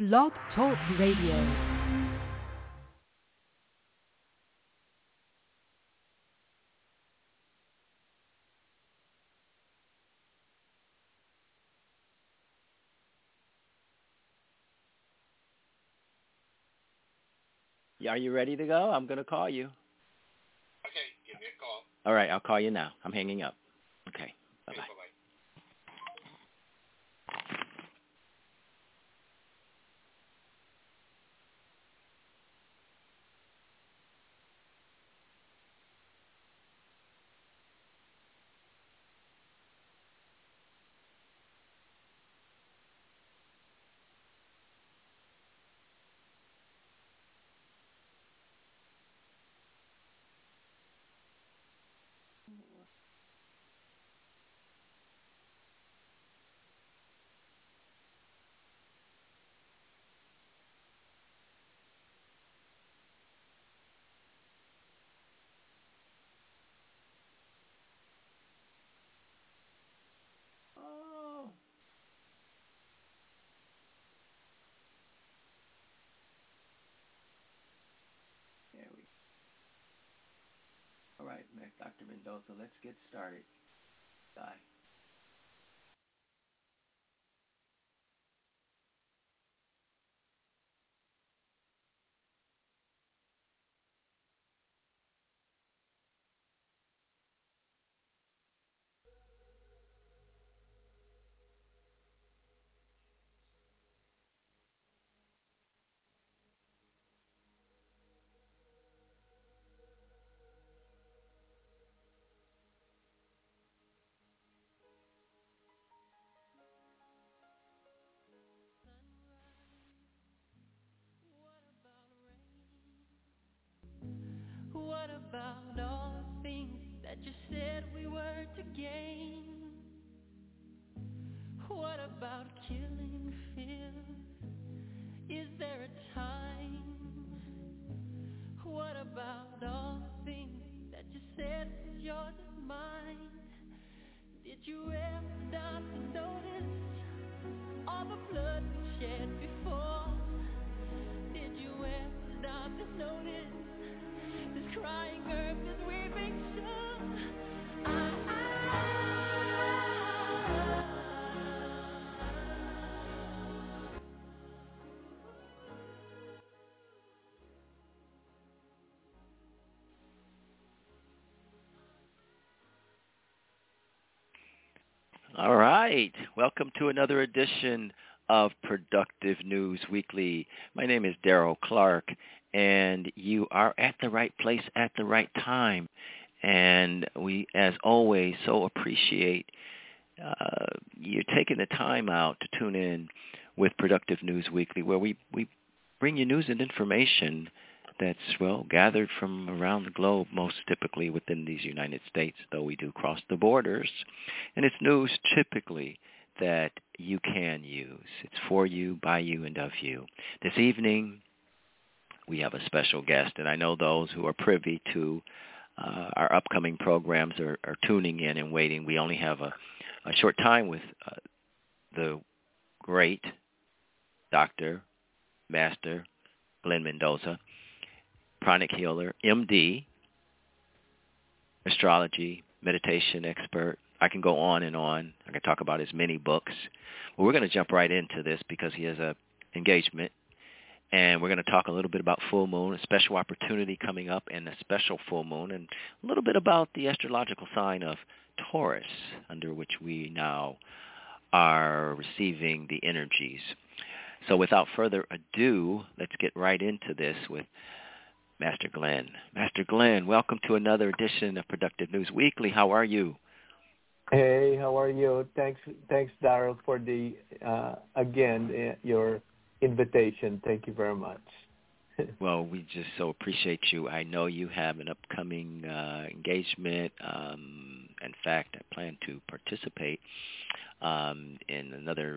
Blog Talk Radio. Are you ready to go? I'm going to call you. Okay, give me a call. All right, I'll call you now. I'm hanging up. Okay, bye-bye. Okay, bye-bye. Oh. There we go. All right, Dr. Mendoza, let's get started. Bye. What about all the things that you said we were to gain? What about killing fears? Is there a time? What about all the things that you said was yours and mine? Did you ever stop to notice all the blood we shed before? Did you ever stop to notice this crying earth, this weeping sun? All right. Welcome to another edition of Productive News Weekly. My name is Daryl Clark, and you are at the right place at the right time. And we, as always, so appreciate you taking the time out to tune in with Productive News Weekly, where we bring you news and information that's, well, gathered from around the globe, most typically within these United States, though we do cross the borders. And it's news typically that you can use. It's for you, by you, and of you. This evening, we have a special guest, and I know those who are privy to our upcoming programs are tuning in and waiting. We only have a short time with the great Dr. Master Glenn Mendoza, pranic healer, MD, astrology, meditation expert. I can go on and on. I can talk about his many books. Well, we're going to jump right into this because he has an engagement, and we're going to talk a little bit about full moon, a special opportunity coming up, and a special full moon, and a little bit about the astrological sign of Taurus, under which we now are receiving the energies. So without further ado, let's get right into this with Master Glenn. Master Glenn, welcome to another edition of Productive News Weekly. How are you? Hey, how are you? Thanks, Daryl, for the your invitation. Thank you very much. Well, we just so appreciate you. I know you have an upcoming engagement. In fact, I plan to participate in another,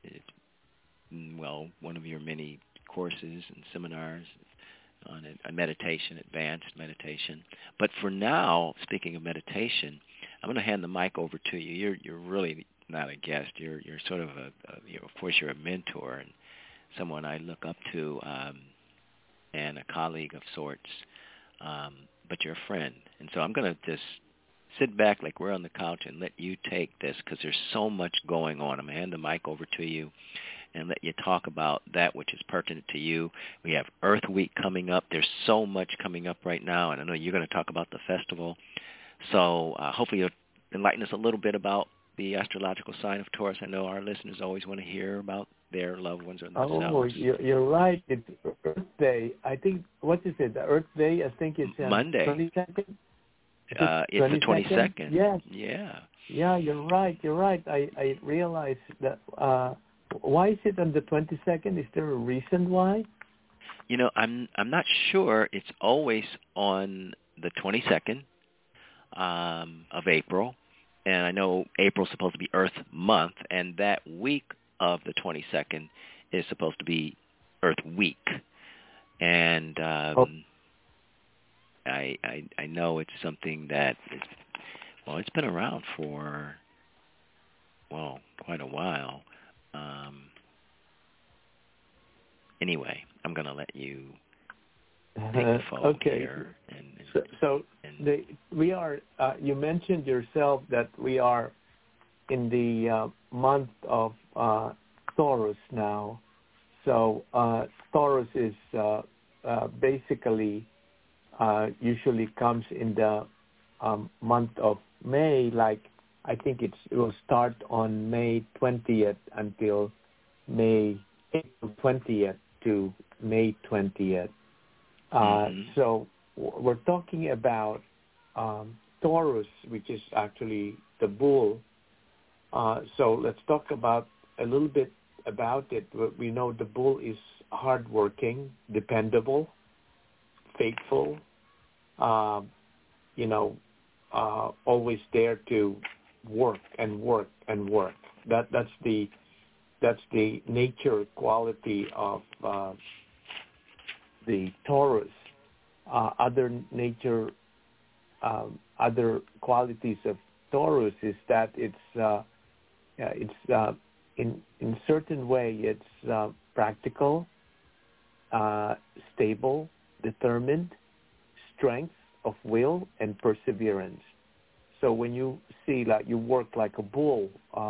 one of your many courses and seminars on a meditation, advanced meditation. But for now, speaking of meditation, I'm going to hand the mic over to you. You're really not a guest. You're sort of of course, you're a mentor, and someone I look up to, and a colleague of sorts, but you're a friend. And so I'm going to just sit back like we're on the couch and let you take this, because there's so much going on. I'm going to hand the mic over to you and let you talk about that which is pertinent to you. We have Earth Week coming up. There's so much coming up right now, and I know you're going to talk about the festival. So hopefully you'll enlighten us a little bit about the astrological sign of Taurus. I know our listeners always want to hear about their loved ones or themselves. Oh, you're right. It's Earth Day. I think, what is it, the Earth Day? I think it's Monday. 22nd? It's the 22nd. Yes. Yeah. Yeah, you're right. I realized that. Why is it on the 22nd? Is there a reason why? You know, I'm not sure. It's always on the 22nd of April, and I know April's supposed to be Earth Month, and that week of the 22nd is supposed to be Earth Week, and I know it's something that it's been around for quite a while. Anyway, I'm going to let you take the phone here. We are. You mentioned yourself that we are in the month of Taurus now. So Taurus is basically usually comes in the month of May. Like I think it will start on May 20th until April 20th to May 20th. So we're talking about Taurus, which is actually the bull. So let's talk about a little bit about it. We know the bull is hardworking, dependable, faithful, always there to work and work and work. That's the nature quality of the Taurus. Other qualities of Taurus is that it's in certain way it's practical, stable, determined, strength of will, and perseverance. So when you see like you work like a bull,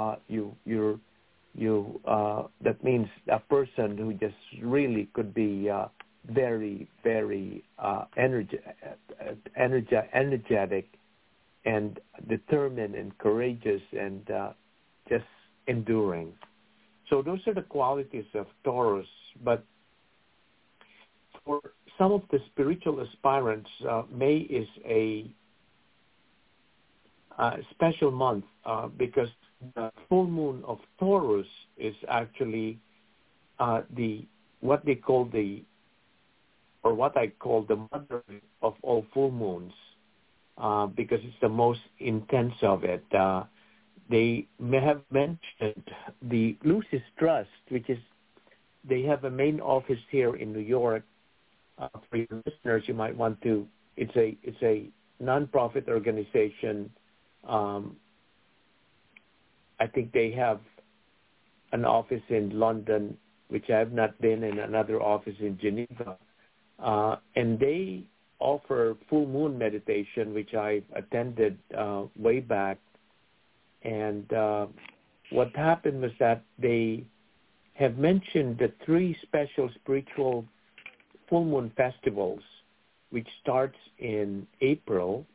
that means a person who just really could be very, very energetic and determined and courageous and just enduring. So those are the qualities of Taurus. But for some of the spiritual aspirants, May is a special month because the full moon of Taurus is actually what I call the mother of all full moons, because it's the most intense of it. They may have mentioned the Lucis Trust, which is, they have a main office here in New York. For your listeners, you might want to. It's a nonprofit organization. I think they have an office in London, which I have not been, and another office in Geneva. And they offer full moon meditation, which I attended way back. And what happened was that they have mentioned the 3 special spiritual full moon festivals, which starts in April,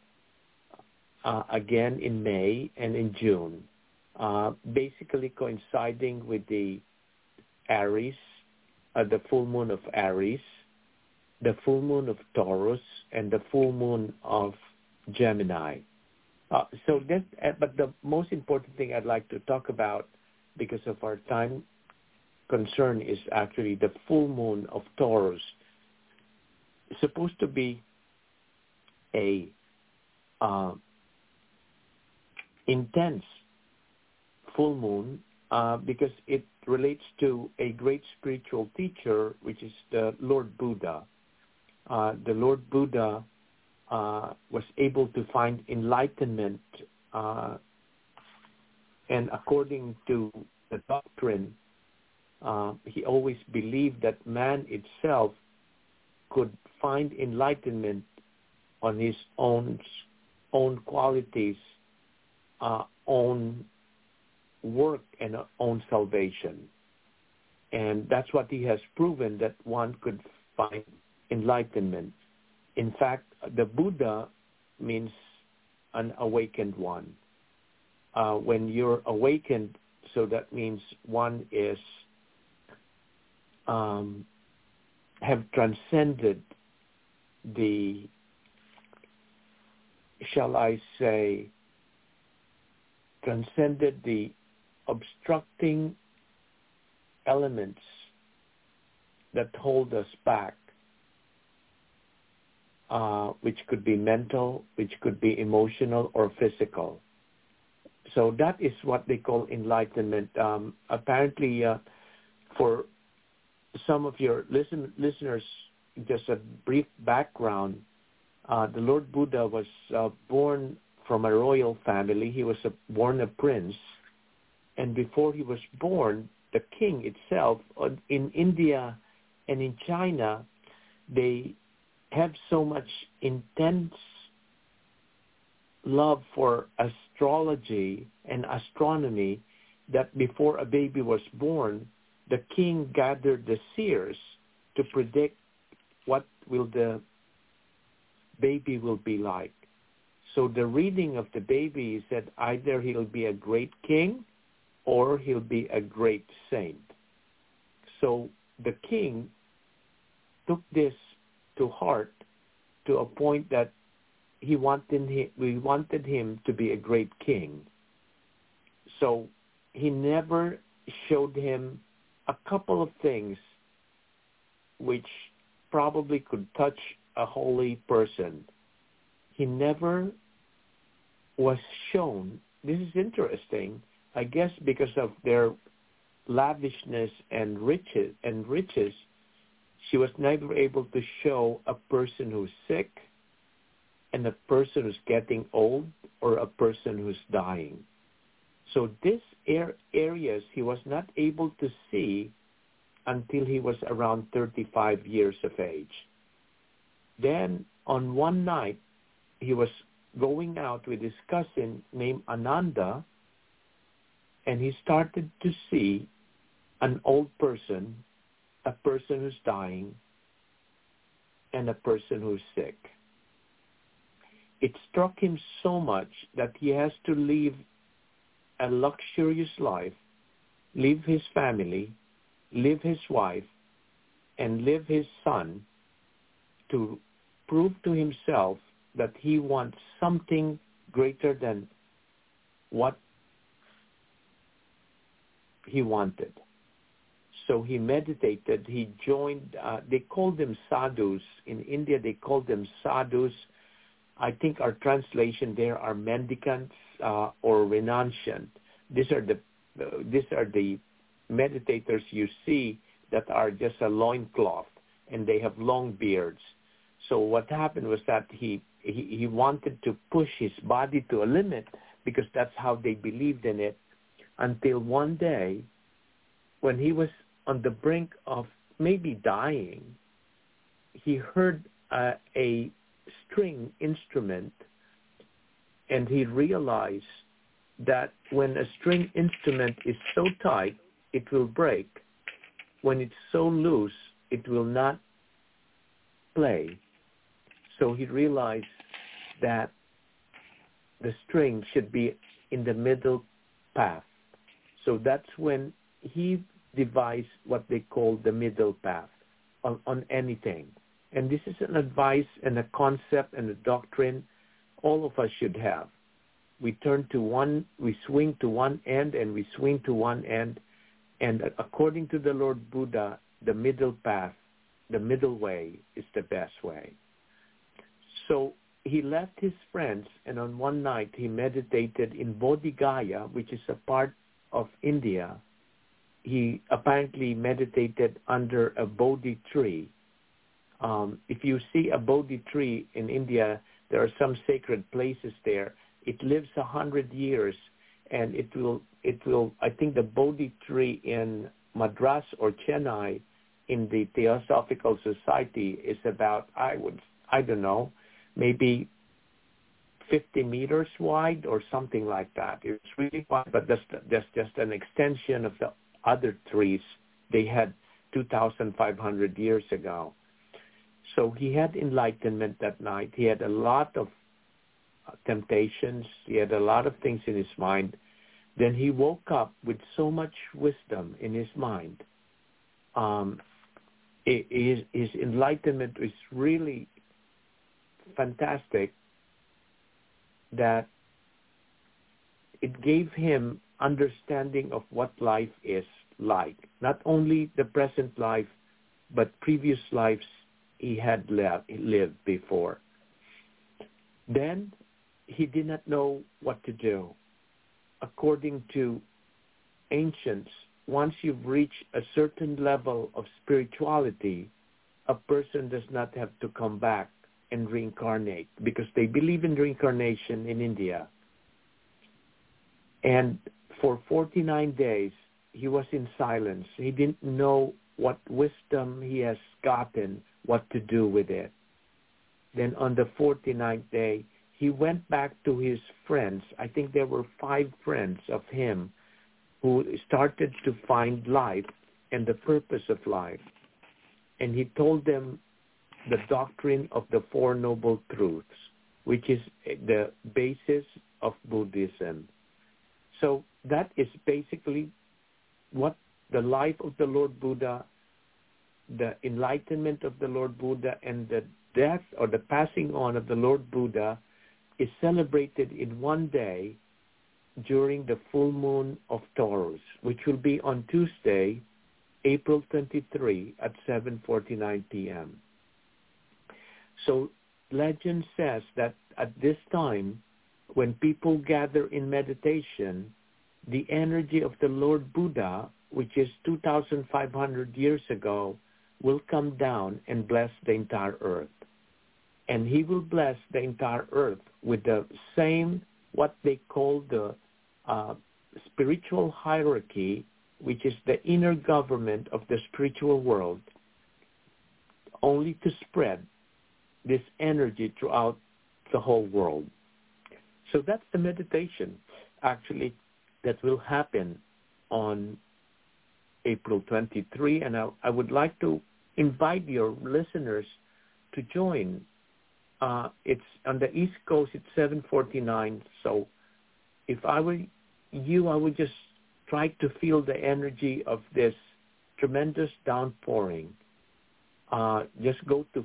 again in May, and in June, basically coinciding with the Aries, the full moon of Aries, the full moon of Taurus, and the full moon of Gemini. But the most important thing I'd like to talk about, because of our time concern, is actually the full moon of Taurus. It's supposed to be a intense full moon because it relates to a great spiritual teacher, which is the Lord Buddha. The Lord Buddha was able to find enlightenment, and according to the doctrine, He always believed that man itself could find enlightenment on his own qualities, own work, and own salvation. And that's what he has proven, that one could find enlightenment. In fact, the Buddha means an awakened one. When you're awakened, so that means one is have transcended the, shall I say, transcended the obstructing elements that hold us back, which could be mental, which could be emotional or physical. So that is what they call enlightenment. Apparently, for some of your listeners, just a brief background, the Lord Buddha was born from a royal family. He was born a prince. And before he was born, the king itself, in India and in China, they have so much intense love for astrology and astronomy that before a baby was born, the king gathered the seers to predict what will the baby will be like. So the reading of the baby said either he'll be a great king or he'll be a great saint. So the king took this to heart to a point that we wanted him to be a great king. So he never showed him a couple of things which probably could touch a holy person. He never was shown. This is interesting, I guess, because of their lavishness and riches. She was never able to show a person who's sick and a person who's getting old or a person who's dying. So these areas he was not able to see until he was around 35 years of age. Then on one night, he was going out with his cousin named Ananda, and he started to see an old person, a person who's dying, and a person who's sick. It struck him so much that he has to leave a luxurious life, leave his family, leave his wife, and leave his son to prove to himself that he wants something greater than what he wanted. So he meditated. He joined, they called them sadhus. In India, they called them sadhus. I think our translation there are mendicants or renunciant. These are the meditators you see that are just a loincloth, and they have long beards. So what happened was that he wanted to push his body to a limit because that's how they believed in it, until one day when he was on the brink of maybe dying, he heard a string instrument, and he realized that when a string instrument is so tight, it will break. When it's so loose, it will not play. So he realized that the string should be in the middle path. So that's when he devised what they call the middle path on anything. And this is an advice and a concept and a doctrine all of us should have. We swing to one end and we swing to one end. And according to the Lord Buddha, the middle path, the middle way is the best way. So he left his friends, and on one night he meditated in Bodhi Gaya, which is a part of India. He apparently meditated under a Bodhi tree. If you see a Bodhi tree in India, there are some sacred places there. It lives 100 years, and it will. I think the Bodhi tree in Madras or Chennai in the Theosophical Society is about, I don't know, maybe 50 meters wide or something like that. It's really wide, but that's just an extension of the other trees they had 2,500 years ago. So he had enlightenment that night. He had a lot of temptations. He had a lot of things in his mind. Then he woke up with so much wisdom in his mind. His enlightenment is really fantastic, that it gave him understanding of what life is like. Not only the present life, but previous lives he had lived before. Then he did not know what to do. According to ancients, once you've reached a certain level of spirituality, a person does not have to come back and reincarnate, because they believe in reincarnation in India. And for 49 days, he was in silence. He didn't know what wisdom he has gotten, what to do with it. Then on the 49th day, he went back to his friends. I think there were 5 friends of him who started to find life and the purpose of life. And he told them the doctrine of the Four Noble Truths, which is the basis of Buddhism. So that is basically what the life of the Lord Buddha, the enlightenment of the Lord Buddha, and the death or the passing on of the Lord Buddha is celebrated in one day during the full moon of Taurus, which will be on Tuesday, April 23 at 7:49 p.m. So legend says that at this time, when people gather in meditation, the energy of the Lord Buddha, which is 2,500 years ago, will come down and bless the entire earth. And he will bless the entire earth with the same, what they call the spiritual hierarchy, which is the inner government of the spiritual world, only to spread this energy throughout the whole world. So that's the meditation, actually, that will happen on April 23. And I would like to invite your listeners to join. It's on the East Coast, it's 7:49. So if I were you, I would just try to feel the energy of this tremendous downpouring. Just go to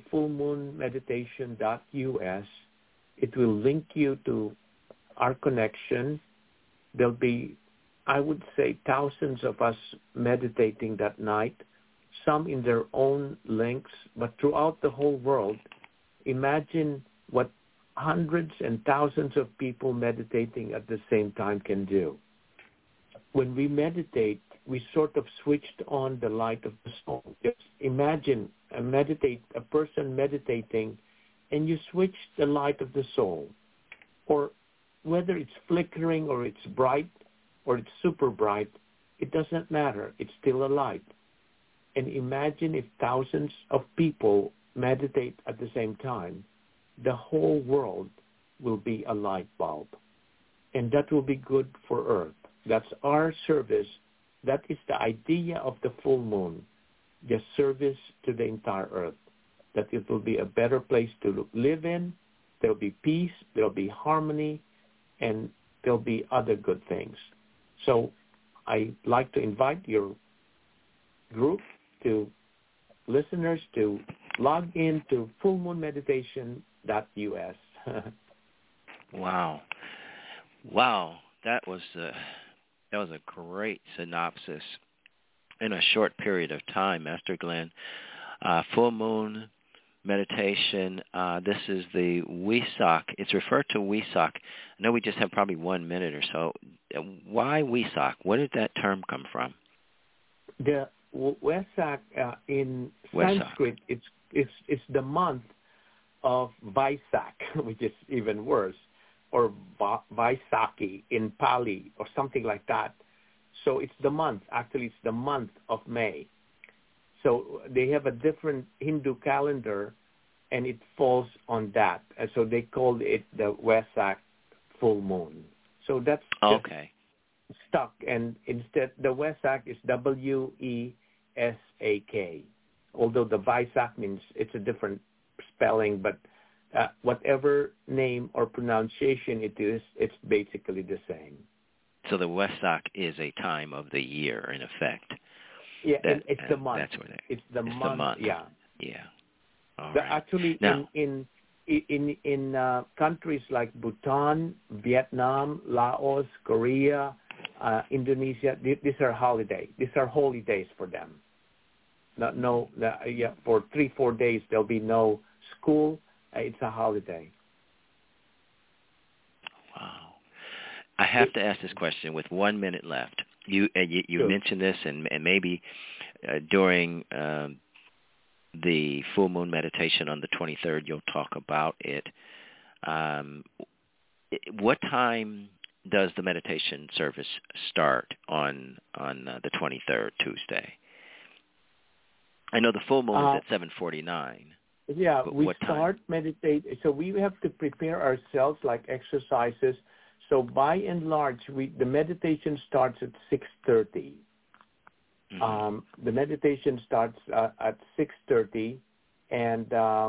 fullmoonmeditation.us. It will link you to our connection. There'll be, I would say, thousands of us meditating that night, some in their own links, but throughout the whole world. Imagine what hundreds and thousands of people meditating at the same time can do. When we meditate, we sort of switched on the light of the soul. Just imagine a person meditating, and you switch the light of the soul. Or whether it's flickering or it's bright or it's super bright, it doesn't matter. It's still a light. And imagine if thousands of people meditate at the same time, the whole world will be a light bulb. And that will be good for Earth. That's our service. That is the idea of the full moon, just service to the entire Earth, that it will be a better place to live in. There will be peace, there will be harmony, and there will be other good things. So I'd like to invite your group, to listeners, to log in to fullmoonmeditation.us. Wow. That was a great synopsis in a short period of time, Master Glenn. Full moon meditation. This is the Wesak. It's referred to Wesak. I know we just have probably 1 minute or so. Why Wesak? Where did that term come from? The Wesak in Sanskrit, it's the month of Vaisak, which is even worse, or Vaisakhi in Pali, or something like that. So it's the month. Actually, it's the month of May. So they have a different Hindu calendar, and it falls on that. And so they called it the Wesak full moon. So that's just stuck. And instead, the Wesak is W-E-S-A-K. Although the Vaisak means it's a different spelling, but whatever name or pronunciation it is, it's basically the same. So the Wesak is a time of the year, in effect. Yeah, it's the month. That's where it's the month. Yeah. Yeah. All right. Actually, now, in countries like Bhutan, Vietnam, Laos, Korea, Indonesia, these are holidays. These are holy days for them. For 3-4 days there'll be no school. It's a holiday. Wow. I have to ask this question with 1 minute left. You sure. mentioned this, and maybe during the full moon meditation on the 23rd, you'll talk about it. What time does the meditation service start on the 23rd, Tuesday? I know the full moon is at 7:49. Yeah, we start meditate. So we have to prepare ourselves like exercises. So by and large, the meditation starts at 6:30. Mm-hmm. The meditation starts at 6:30, and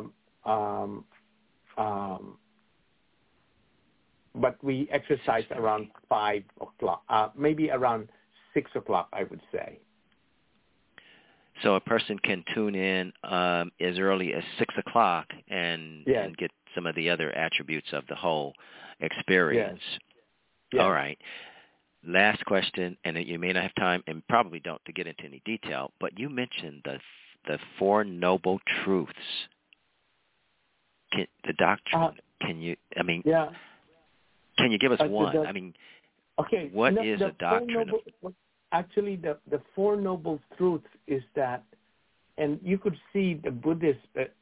but we exercise around 5 o'clock, maybe around 6 o'clock, I would say. So a person can tune in as early as 6 o'clock and get some of the other attributes of the whole experience. Yes. All right. Last question, and you may not have time, and probably don't, to get into any detail, but you mentioned the Four Noble Truths. The doctrine. Can you? I mean, can you give us one? What is a doctrine? Actually, the Four Noble Truths is that, and you could see the Buddhist.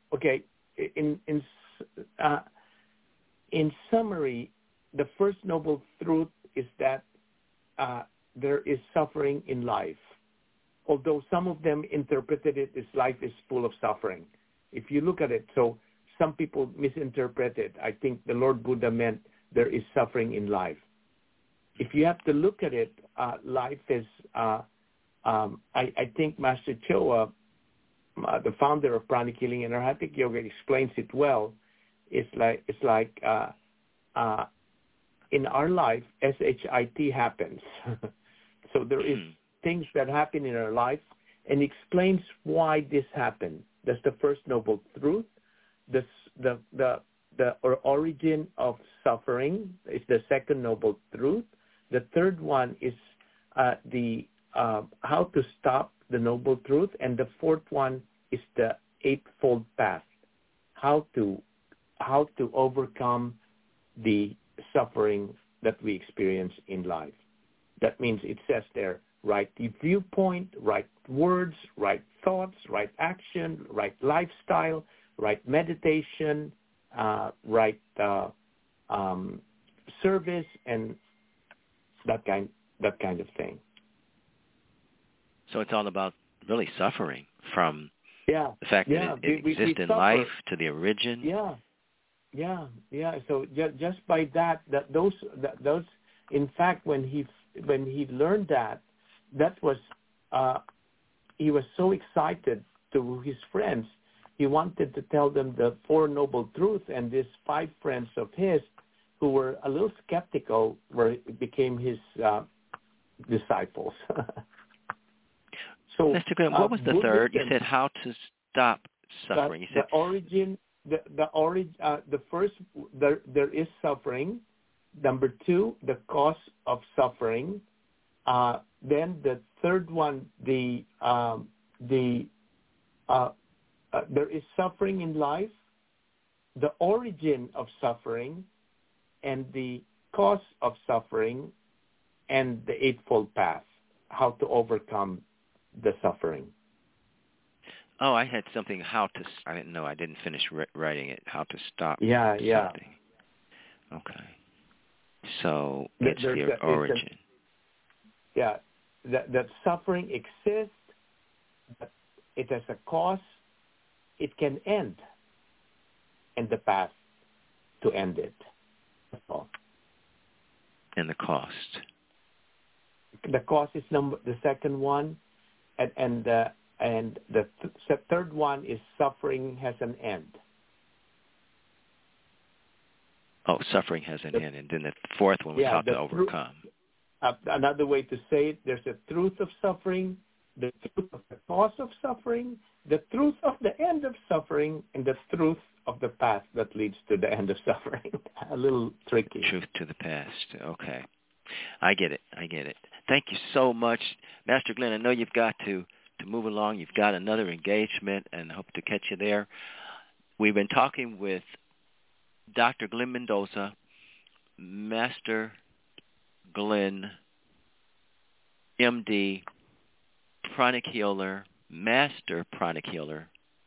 In summary, the first noble truth is that there is suffering in life. Although some of them interpreted it as life is full of suffering. If you look at it, so some people misinterpret it. I think the Lord Buddha meant there is suffering in life. If you have to look at it, life is, I think Master Choa, the founder of Pranic Healing and Arhatic Yoga, explains it well. It's like in our life, SHIT happens. So there is things that happen in our life, and explains why this happened. That's the first noble truth. The origin of suffering is the second noble truth. The third one is how to stop the noble truth, and the fourth one is the eightfold path. How to overcome the suffering that we experience in life. That means it says there, right viewpoint, right words, right thoughts, right action, right lifestyle, right meditation, right service, and that kind of thing. So it's all about really suffering, from the fact that it exists in life to the origin. Yeah. So just by those in fact, when he learned that was he was so excited to his friends. He wanted to tell them the Four Noble Truths, and these 5 friends of his who were a little skeptical became his disciples. So, Mr. Graham, what was the third? You said how to stop suffering. You said the origin. The first, there is suffering. Number 2, the cause of suffering. Then the third one, there is suffering in life, the origin of suffering, and the cause of suffering, and the eightfold path, how to overcome the suffering. Oh, I had something, I didn't know, I didn't finish writing it, how to stop something. Okay. So it's the origin. that suffering exists, but it has a cause. It can end, and the path to end it. That's all. And the cost. The cost is the second one, and the third one is suffering has an end. Oh, suffering has an end, and then the fourth one was how to overcome. Another way to say it, there's a truth of suffering, the truth of the cause of suffering, the truth of the end of suffering, and the truth of the path that leads to the end of suffering. A little tricky. Truth to the past. Okay. I get it. Thank you so much, Master Glenn. I know you've got to move along. You've got another engagement, and hope to catch you there. We've been talking with Dr. Glenn Mendoza, Master Glenn, MD, pranic healer, master pranic healer,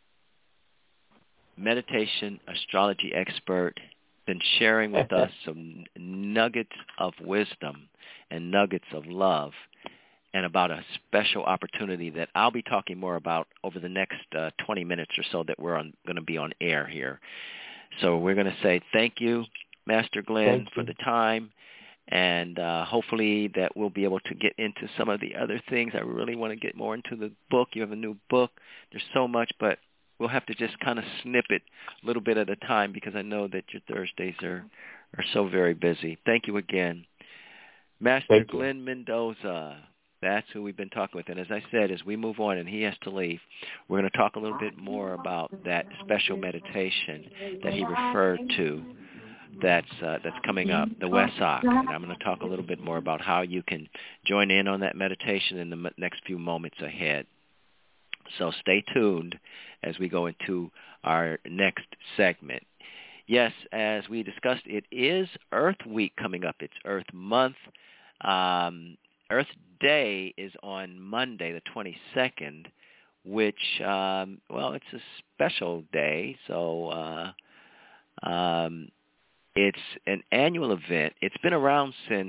meditation, astrology expert, been sharing with us some nuggets of wisdom and nuggets of love, and about a special opportunity that I'll be talking more about over the next 20 minutes or so that we're going to be on air here. So we're going to say thank you, Master Glenn, for the time, and hopefully that we'll be able to get into some of the other things. I really want to get more into the book. You have a new book. There's so much, but we'll have to just kind of snip it a little bit at a time because I know that your Thursdays are so very busy. Thank you again. Master Glenn Mendoza, that's who we've been talking with. And as I said, as we move on and he has to leave, we're going to talk a little bit more about that special meditation that he referred to that's coming up, the WESOC. And I'm going to talk a little bit more about how you can join in on that meditation in the next few moments ahead. So stay tuned as we go into our next segment. Yes, as we discussed, it is Earth Week coming up. It's Earth Month. Earth Day is on Monday, the 22nd, which, it's a special day. So it's an annual event. It's been around since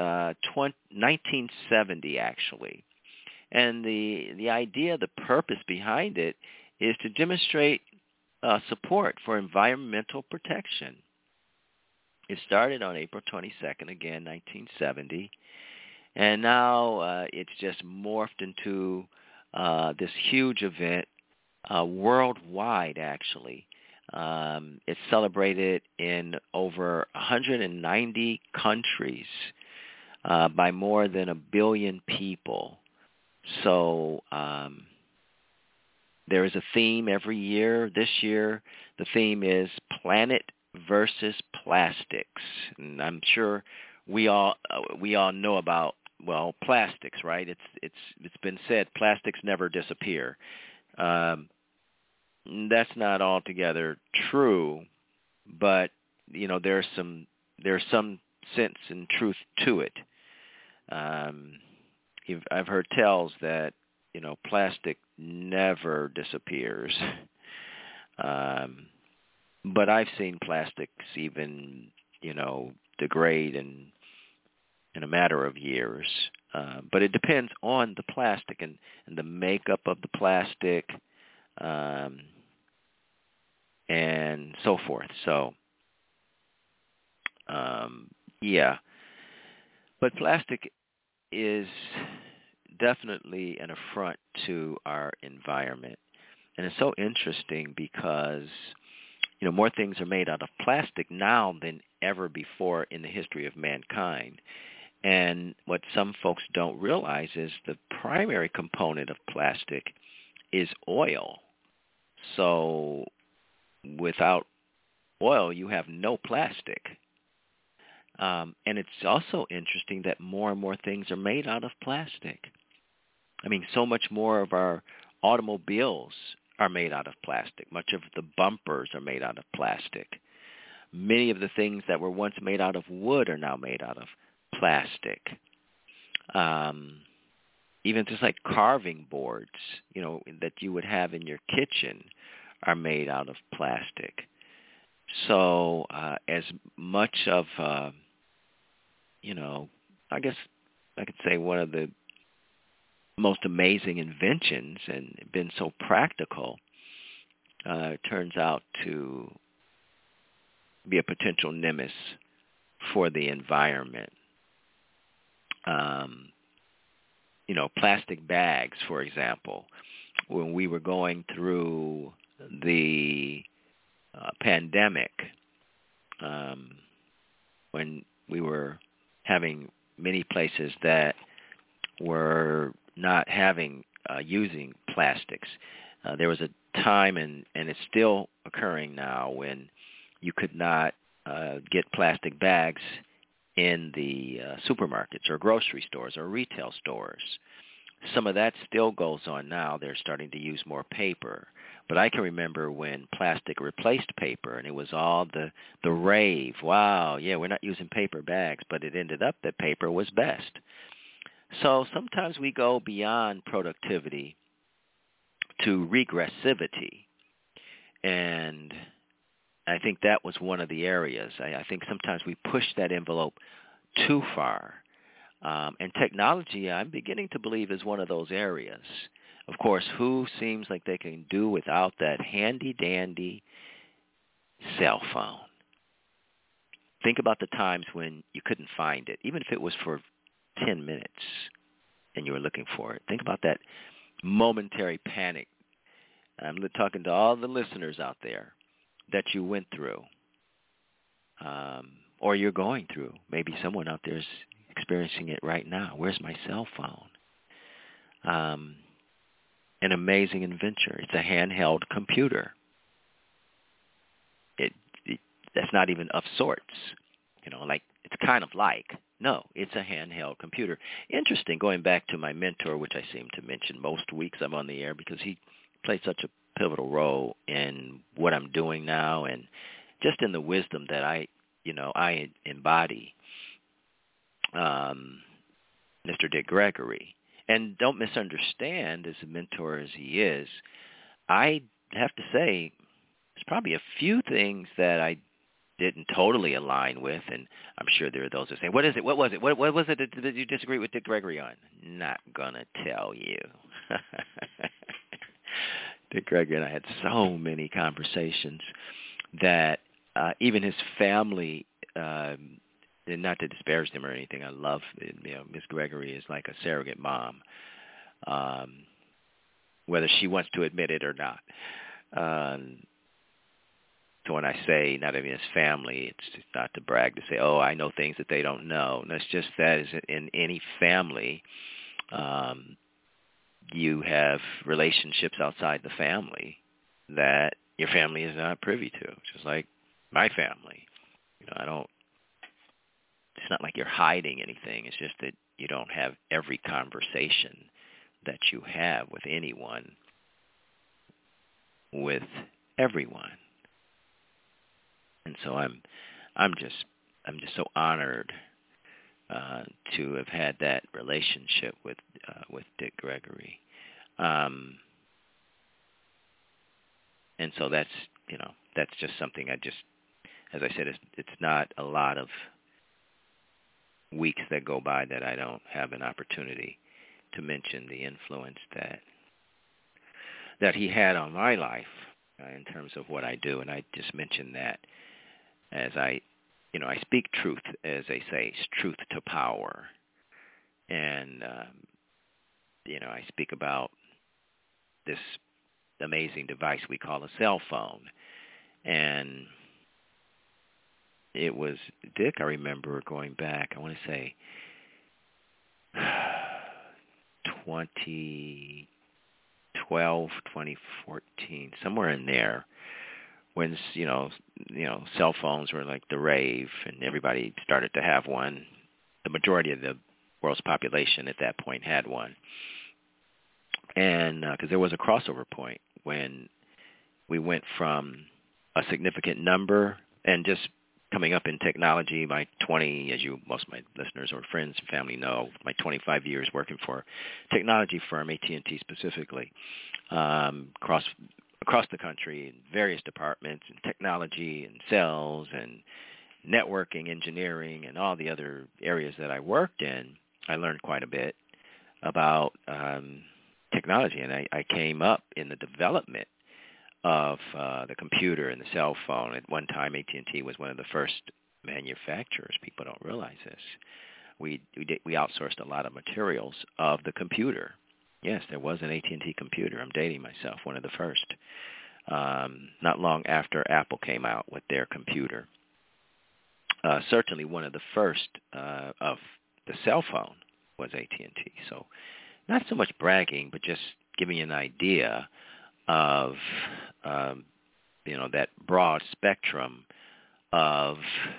1970, actually. And the idea, the purpose behind it is to demonstrate support for environmental protection. It started on April 22nd, again, 1970. And now it's just morphed into this huge event worldwide, actually. It's celebrated in over 190 countries by more than 1 billion people. So there is a theme every year. This year, the theme is Planet versus Plastics. And I'm sure we all know about, plastics, right? It's been said plastics never disappear. That's not altogether true, but there's some sense and truth to it. I've heard tales that plastic never disappears, but I've seen plastics even degrade in a matter of years. But it depends on the plastic and the makeup of the plastic, and so forth. So, but plastic is definitely an affront to our environment. And it's so interesting because, more things are made out of plastic now than ever before in the history of mankind. And what some folks don't realize is the primary component of plastic is oil. So without oil, you have no plastic. And it's also interesting that more and more things are made out of plastic. I mean, so much more of our automobiles are made out of plastic. Much of the bumpers are made out of plastic. Many of the things that were once made out of wood are now made out of plastic. Even just like carving boards, that you would have in your kitchen are made out of plastic. So as much of, I guess I could say one of the most amazing inventions and been so practical, turns out to be a potential nemesis for the environment. Plastic bags, for example. When we were going through the pandemic, when we were having many places that were not using plastics, there was a time, and it's still occurring now, when you could not get plastic bags in the supermarkets or grocery stores or retail stores. Some of that still goes on now. They're starting to use more paper. But I can remember when plastic replaced paper, and it was all the rave. Wow, yeah, we're not using paper bags, but it ended up that paper was best. So sometimes we go beyond productivity to regressivity. And I think that was one of the areas. I think sometimes we push that envelope too far. And technology, I'm beginning to believe, is one of those areas. Of course, who seems like they can do without that handy-dandy cell phone? Think about the times when you couldn't find it, even if it was for 10 minutes and you were looking for it. Think about that momentary panic. I'm talking to all the listeners out there that you went through, or you're going through. Maybe someone out there is experiencing it right now. Where's my cell phone? An amazing invention. It's a handheld computer. That's not even of sorts. It's kind of like. No, it's a handheld computer. Interesting, going back to my mentor, which I seem to mention most weeks I'm on the air, because he played such a pivotal role in what I'm doing now, and just in the wisdom that I embody. Mr. Dick Gregory. And don't misunderstand, as a mentor as he is, I have to say there's probably a few things that I didn't totally align with, and I'm sure there are those that say, what is it? What was it? What was it that you disagree with Dick Gregory on? Not going to tell you. Dick Gregory and I had so many conversations that even his family, and not to disparage them or anything, I love, Miss Gregory is like a surrogate mom, whether she wants to admit it or not. So when I say not even his family, it's not to brag to say, oh, I know things that they don't know. And it's just that is in any family, you have relationships outside the family that your family is not privy to, just like my family. It's not like you're hiding anything. It's just that you don't have every conversation that you have with anyone, with everyone. And so I'm just so honored to have had that relationship with Dick Gregory. And so that's just something as I said, it's not a lot of weeks that go by that I don't have an opportunity to mention the influence that he had on my life in terms of what I do. And I just mentioned that as I speak truth, as they say, truth to power. And, I speak about this amazing device we call a cell phone. And it was Dick, I remember going back, I want to say 2012, 2014, somewhere in there, when, cell phones were like the rave and everybody started to have one. The majority of the world's population at that point had one. And because there was a crossover point when we went from a significant number, and just coming up in technology, my 20, as most of my listeners or friends and family know, my 25 years working for a technology firm, AT&T specifically, across the country in various departments, in technology and sales and networking, engineering, and all the other areas that I worked in, I learned quite a bit. about technology, and I came up in the development of the computer and the cell phone. At one time, AT&T was one of the first manufacturers. People don't realize this. We outsourced a lot of materials of the computer. Yes, there was an AT&T computer. I'm dating myself, one of the first. Not long after Apple came out with their computer. Certainly one of the first of the cell phone was AT&T. So not so much bragging, but just giving you an idea of, that broad spectrum of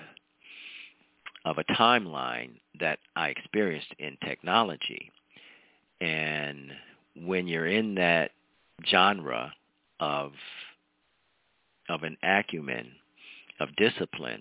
a timeline that I experienced in technology. And when you're in that genre of an acumen, of discipline,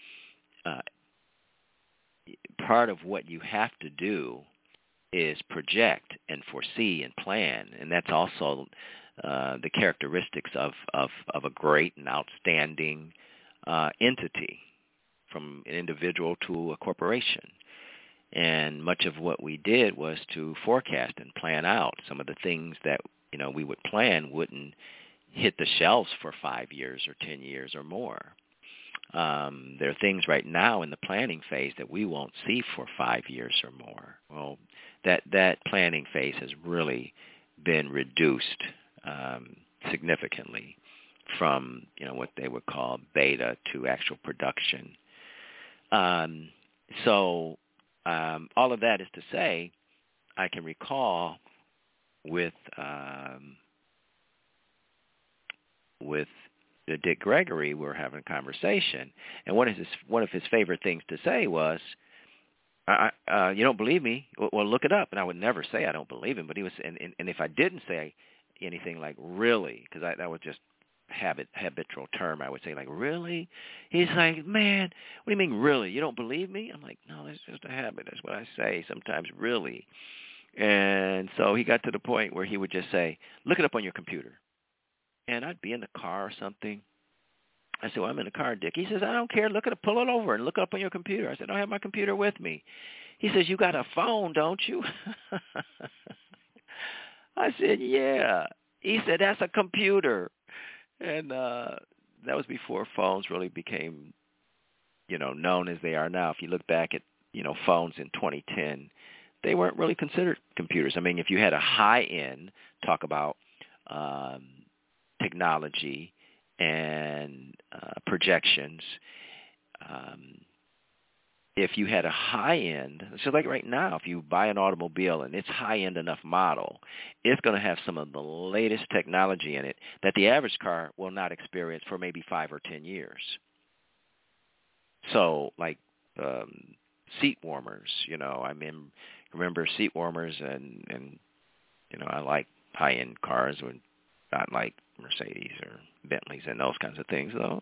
part of what you have to do is project and foresee and plan, and that's also the characteristics of a great and outstanding entity, from an individual to a corporation. And much of what we did was to forecast and plan out. Some of the things that we would plan wouldn't hit the shelves for 5 years or 10 years or more. There are things right now in the planning phase that we won't see for 5 years or more. Well, that planning phase has really been reduced significantly from what they would call beta to actual production. So all of that is to say, I can recall with Dick Gregory, we were having a conversation, and one of his favorite things to say was, "You don't believe me? Well, look it up." And I would never say I don't believe him, but he was, and if I didn't say anything like "really," because that was just habitual term, I would say like "really." He's like, "Man, what do you mean really? You don't believe me?" I'm like, "No, that's just a habit. That's what I say sometimes, really." And so he got to the point where he would just say, "Look it up on your computer." And I'd be in the car or something. I said, "Well, I'm in the car, Dick." He says, "I don't care. Pull it over and look it up on your computer." I said, "I don't have my computer with me." He says, "You got a phone, don't you?" I said, "Yeah." He said, "That's a computer." And that was before phones really became, known as they are now. If you look back at, phones in 2010, they weren't really considered computers. I mean, if you had a high-end, talk about technology and projections, if you had a high-end, so like right now, if you buy an automobile and it's high-end enough model, it's going to have some of the latest technology in it that the average car will not experience for maybe 5 or 10 years. So like seat warmers, I remember seat warmers and I like high-end cars, or not like Mercedes or Bentleys and those kinds of things, though.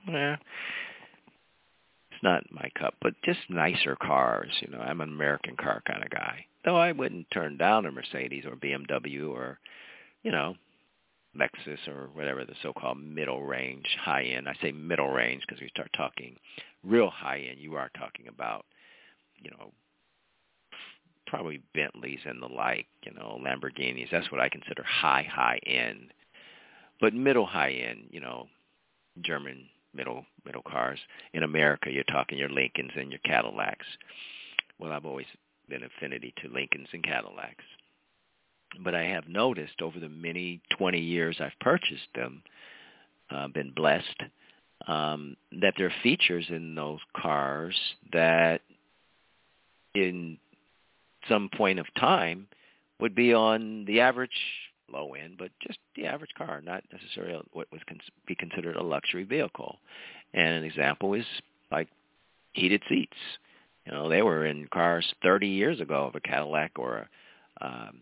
It's not my cup, but just nicer cars. I'm an American car kind of guy. Though I wouldn't turn down a Mercedes or BMW or, Lexus or whatever the so-called middle range, high end. I say middle range because we start talking real high end. You are talking about, probably Bentleys and the like, Lamborghinis. That's what I consider high end. But middle high end, German middle cars. In America, you're talking your Lincolns and your Cadillacs. Well, I've always been affinity to Lincolns and Cadillacs. But I have noticed over the many 20 years I've purchased them, been blessed, that there are features in those cars that in some point of time would be on the average low end, but just the average car, not necessarily what would be considered a luxury vehicle. And an example is like heated seats. They were in cars 30 years ago of a Cadillac or a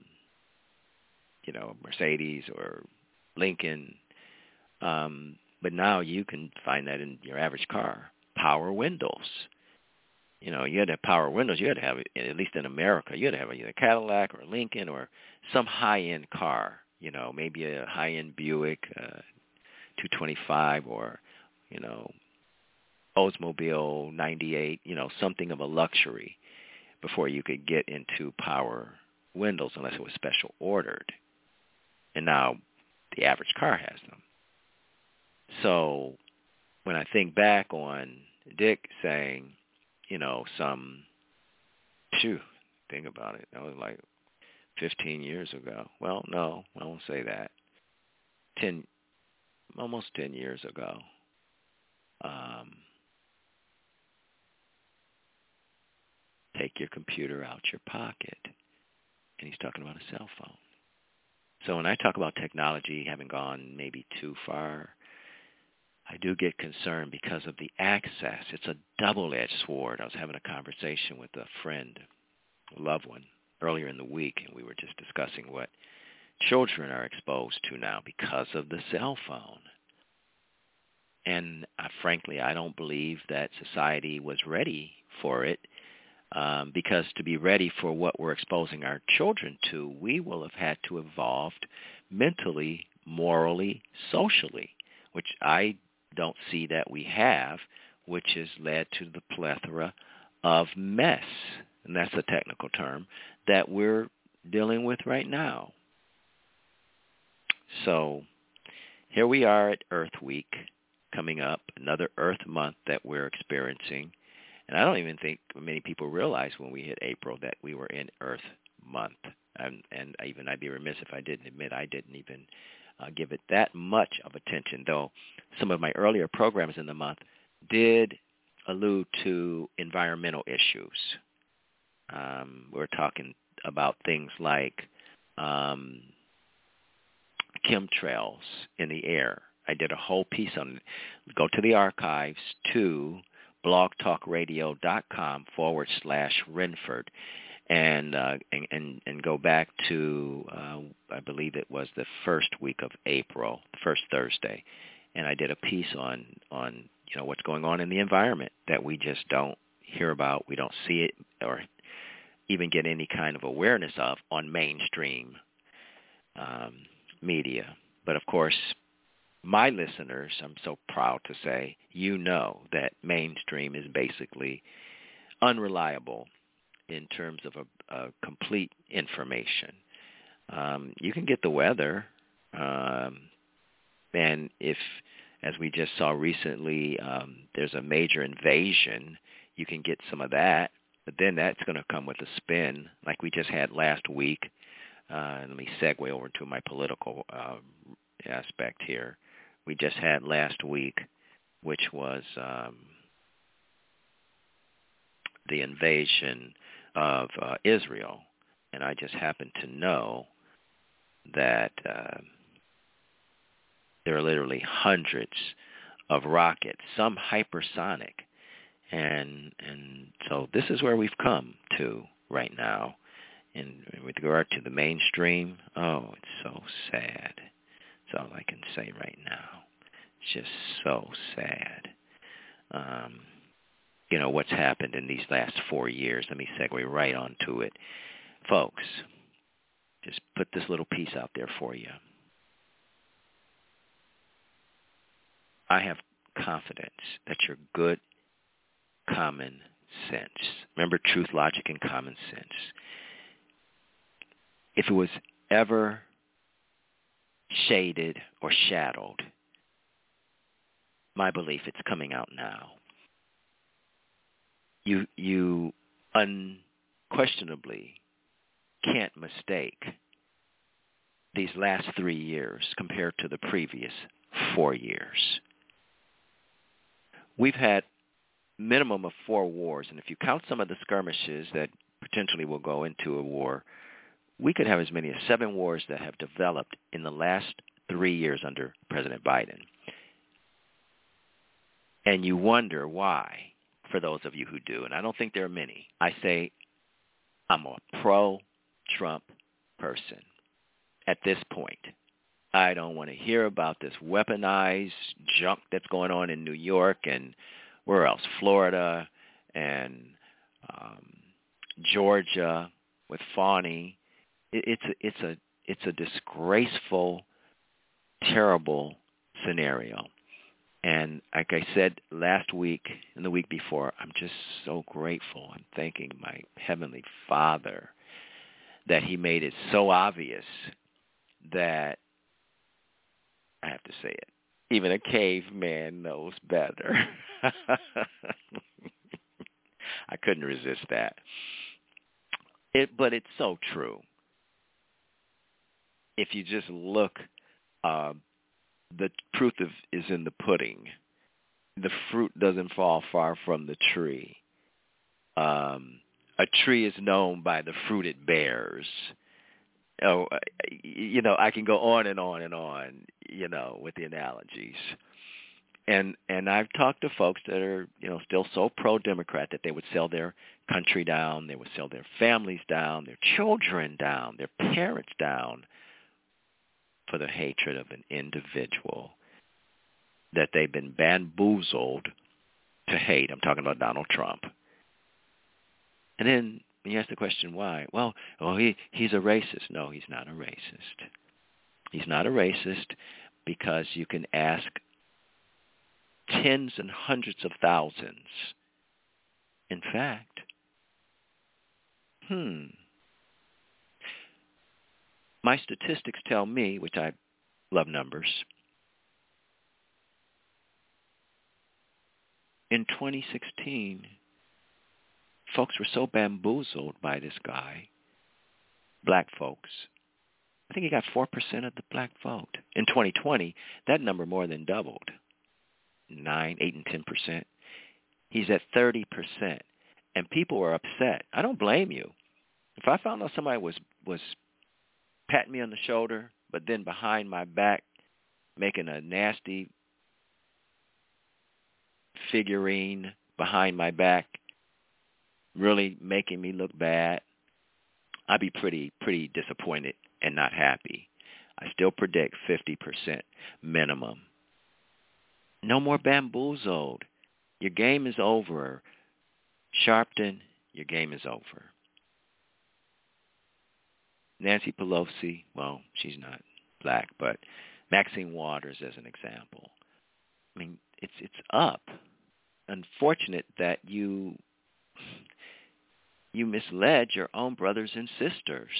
Mercedes or Lincoln. But now you can find that in your average car. Power windows. You had to have power windows. You had to have, at least in America, you had to have either a Cadillac or a Lincoln or some high-end car, maybe a high-end Buick 225 or, Oldsmobile 98, something of a luxury before you could get into power windows unless it was special ordered. And now the average car has them. So when I think back on Dick saying, think about it, that was like 15 years ago. Well, no, I won't say that. Almost 10 years ago. Take your computer out your pocket. And he's talking about a cell phone. So when I talk about technology having gone maybe too far, I do get concerned because of the access. It's a double-edged sword. I was having a conversation with a friend, a loved one, earlier in the week, and we were just discussing what children are exposed to now because of the cell phone. And frankly, I don't believe that society was ready for it, because to be ready for what we're exposing our children to, we will have had to evolve mentally, morally, socially, which I don't see that we have, which has led to the plethora of mess, and that's a technical term, that we're dealing with right now. So here we are at Earth Week coming up, another Earth month that we're experiencing. And I don't even think many people realize when we hit April that we were in Earth month. And I'd be remiss if I didn't admit I didn't even give it that much of attention, though some of my earlier programs in the month did allude to environmental issues. We're talking about things like chemtrails in the air. I did a whole piece on it. Go to the archives to blogtalkradio.com/Renford and go back to, I believe it was the first week of April, the first Thursday, and I did a piece on what's going on in the environment that we just don't hear about, we don't see it, or even get any kind of awareness of on mainstream media. But of course, my listeners, I'm so proud to say, that mainstream is basically unreliable in terms of a complete information. You can get the weather, and if, as we just saw recently, there's a major invasion, you can get some of that, but then that's going to come with a spin, like we just had last week. Let me segue over to my political aspect here. We just had last week, which was the invasion of Israel. And I just happen to know that there are literally hundreds of rockets, some hypersonic. And so this is where we've come to right now. And with regard to the mainstream, it's so sad. That's all I can say right now. It's just so sad. What's happened in these last 4 years. Let me segue right onto it. Folks, just put this little piece out there for you. I have confidence that your good common sense, remember truth, logic, and common sense, if it was ever shaded or shadowed, my belief, it's coming out now. You unquestionably can't mistake these last 3 years compared to the previous 4 years. We've had minimum of 4 wars, and if you count some of the skirmishes that potentially will go into a war, we could have as many as 7 wars that have developed in the last 3 years under President Biden. And you wonder why, for those of you who do, and I don't think there are many. I say I'm a pro-Trump person at this point. I don't want to hear about this weaponized junk that's going on in New York and where else, Florida and Georgia with Fani. It's a disgraceful, terrible scenario. And like I said last week and the week before, I'm just so grateful and thanking my Heavenly Father that he made it so obvious that, I have to say it, even a caveman knows better. I couldn't resist that. But it's so true. If you just look, the proof is in the pudding. The fruit doesn't fall far from the tree. A tree is known by the fruit it bears. Oh, I can go on and on and on, with the analogies. And I've talked to folks that are, still so pro-Democrat that they would sell their country down, they would sell their families down, their children down, their parents down for the hatred of an individual that they've been bamboozled to hate. I'm talking about Donald Trump. And then when you ask the question why, he's a racist. No, he's not a racist. He's not a racist because you can ask tens and hundreds of thousands. In fact, my statistics tell me, which I love numbers, in 2016, folks were so bamboozled by this guy, black folks. I think he got 4% of the black vote. In 2020, that number more than doubled. 9, 8, and 10%. He's at 30%. And people were upset. I don't blame you. If I found out somebody was patting me on the shoulder, but then behind my back making a nasty figurine behind my back, really making me look bad, I'd be pretty disappointed and not happy. I still predict 50% minimum. No more bamboozled. Your game is over. Sharpton, your game is over. Nancy Pelosi, well, she's not black, but Maxine Waters as an example. I mean, it's up. Unfortunate that you misled your own brothers and sisters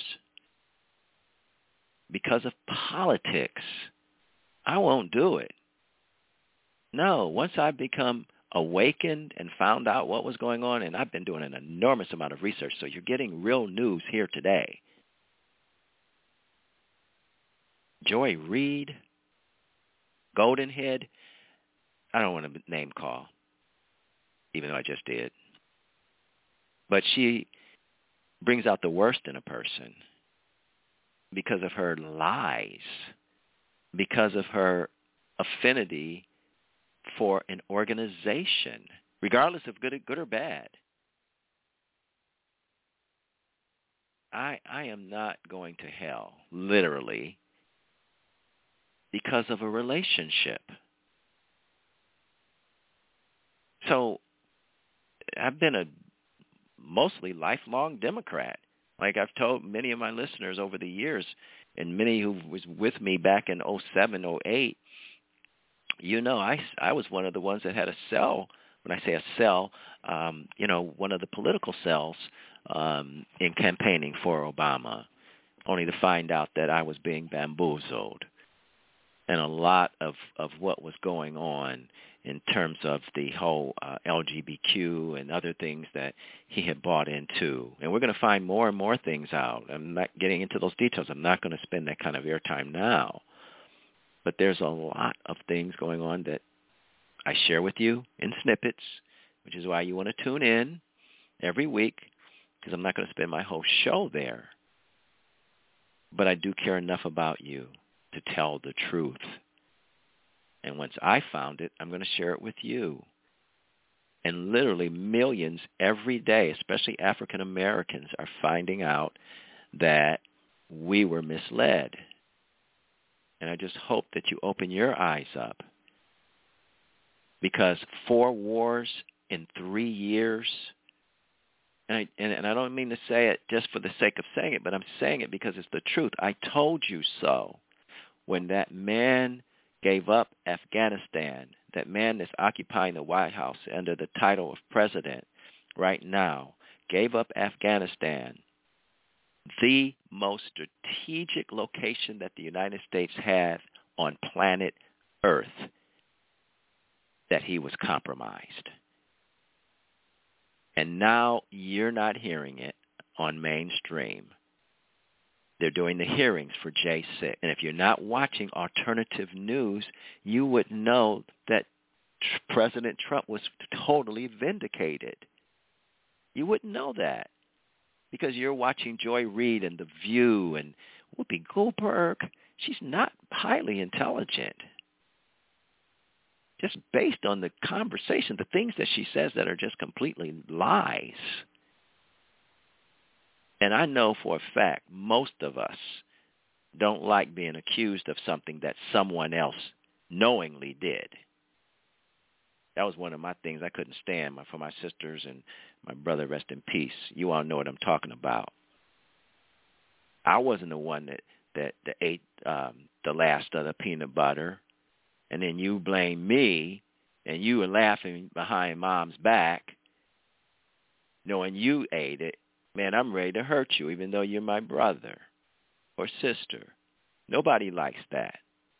because of politics. I won't do it. No, once I become awakened and found out what was going on, and I've been doing an enormous amount of research, so you're getting real news here today. Joy Reid, Goldenhead, I don't want to name call, even though I just did. But she brings out the worst in a person because of her lies, because of her affinity for an organization, regardless of good or bad. I am not going to hell, literally, because of a relationship. So I've been a mostly lifelong Democrat. Like I've told many of my listeners over the years, and many who was with me back in 07, 08, I was one of the ones that had a cell. When I say a cell, one of the political cells in campaigning for Obama, only to find out that I was being bamboozled. And a lot of what was going on in terms of the whole LGBTQ and other things that he had bought into. And we're going to find more and more things out. I'm not getting into those details. I'm not going to spend that kind of airtime now. But there's a lot of things going on that I share with you in snippets, which is why you want to tune in every week, because I'm not going to spend my whole show there. But I do care enough about you to tell the truth. And once I found it, I'm going to share it with you. And literally millions every day, especially African Americans, are finding out that we were misled. And I just hope that you open your eyes up. Because 4 wars in 3 years, and I don't mean to say it just for the sake of saying it, but I'm saying it because it's the truth. I told you so. When that man gave up Afghanistan, that man that's occupying the White House under the title of president right now, gave up Afghanistan, the most strategic location that the United States has on planet Earth, that he was compromised. And now you're not hearing it on mainstream. They're doing the hearings for J6. And if you're not watching alternative news, you would know that President Trump was totally vindicated. You wouldn't know that because you're watching Joy Reid and The View and Whoopi Goldberg. She's not highly intelligent. Just based on the conversation, the things that she says that are just completely lies. And I know for a fact most of us don't like being accused of something that someone else knowingly did. That was one of my things I couldn't stand for my sisters and my brother, rest in peace. You all know what I'm talking about. I wasn't the one that ate the last of the peanut butter, and then you blame me, and you were laughing behind Mom's back, knowing you ate it. Man, I'm ready to hurt you, even though you're my brother or sister. Nobody likes that.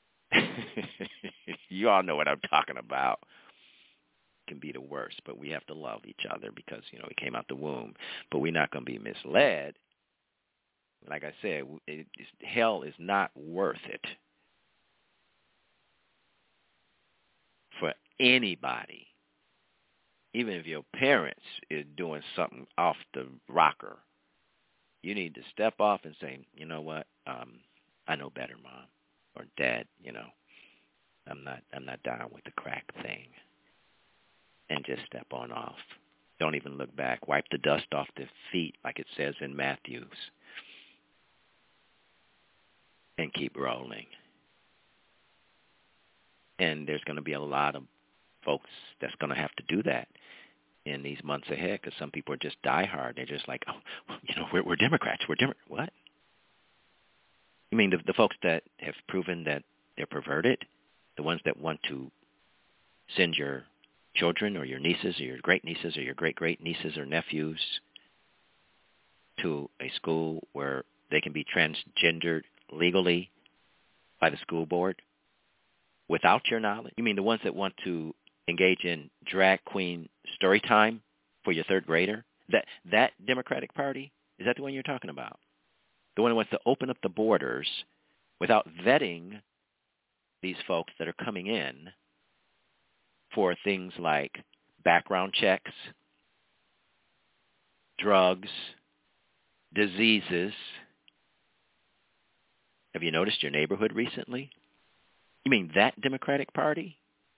You all know what I'm talking about. It can be the worst, but we have to love each other because, we came out the womb. But we're not going to be misled. Like I said, hell is not worth it for anybody. Even if your parents is doing something off the rocker, you need to step off and say, you know what, I know better, Mom or Dad. I'm not down with the crack thing, and just step on off. Don't even look back. Wipe the dust off their feet, like it says in Matthews, and keep rolling. And there's going to be a lot of folks that's going to have to do that in these months ahead, because some people are just diehard. They're just like, we're Democrats. What? You mean the folks that have proven that they're perverted, the ones that want to send your children or your nieces or your great-nieces or your great-great-nieces or nephews to a school where they can be transgendered legally by the school board without your knowledge? You mean the ones that want to engage in drag queen story time for your third grader? That Democratic Party? Is that the one you're talking about? The one that wants to open up the borders without vetting these folks that are coming in for things like background checks, drugs, diseases. Have you noticed your neighborhood recently? You mean that Democratic Party?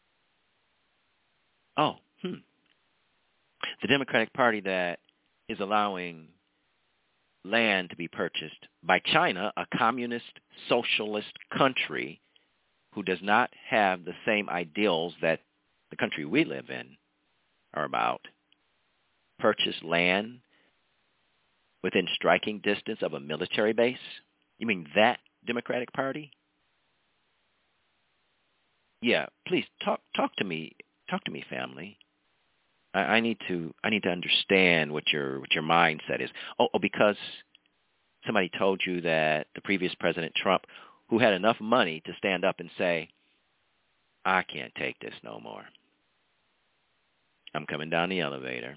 Oh, The Democratic Party that is allowing land to be purchased by China, a communist socialist country who does not have the same ideals that the country we live in are about. Purchase land within striking distance of a military base? You mean that Democratic Party? Yeah, please talk to me. Talk to me, family. I need to understand what your mindset is. Oh, because somebody told you that the previous President Trump, who had enough money to stand up and say, I can't take this no more. I'm coming down the elevator,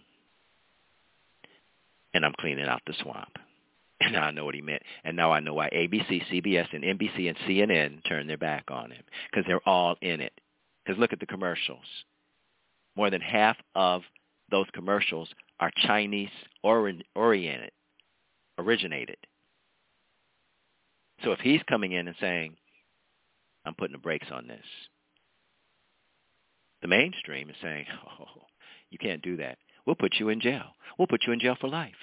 and I'm cleaning out the swamp. And now I know what he meant. And now I know why ABC, CBS, and NBC, and CNN turned their back on him, because they're all in it. Because look at the commercials. More than half of those commercials are Chinese originated. So if he's coming in and saying, I'm putting the brakes on this, the mainstream is saying, oh, you can't do that. We'll put you in jail. We'll put you in jail for life.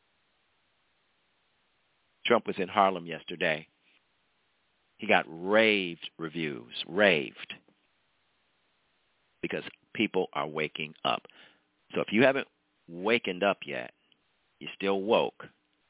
Trump was in Harlem yesterday. He got raved reviews, raved, because people are waking up. So if you haven't wakened up yet, you're still woke,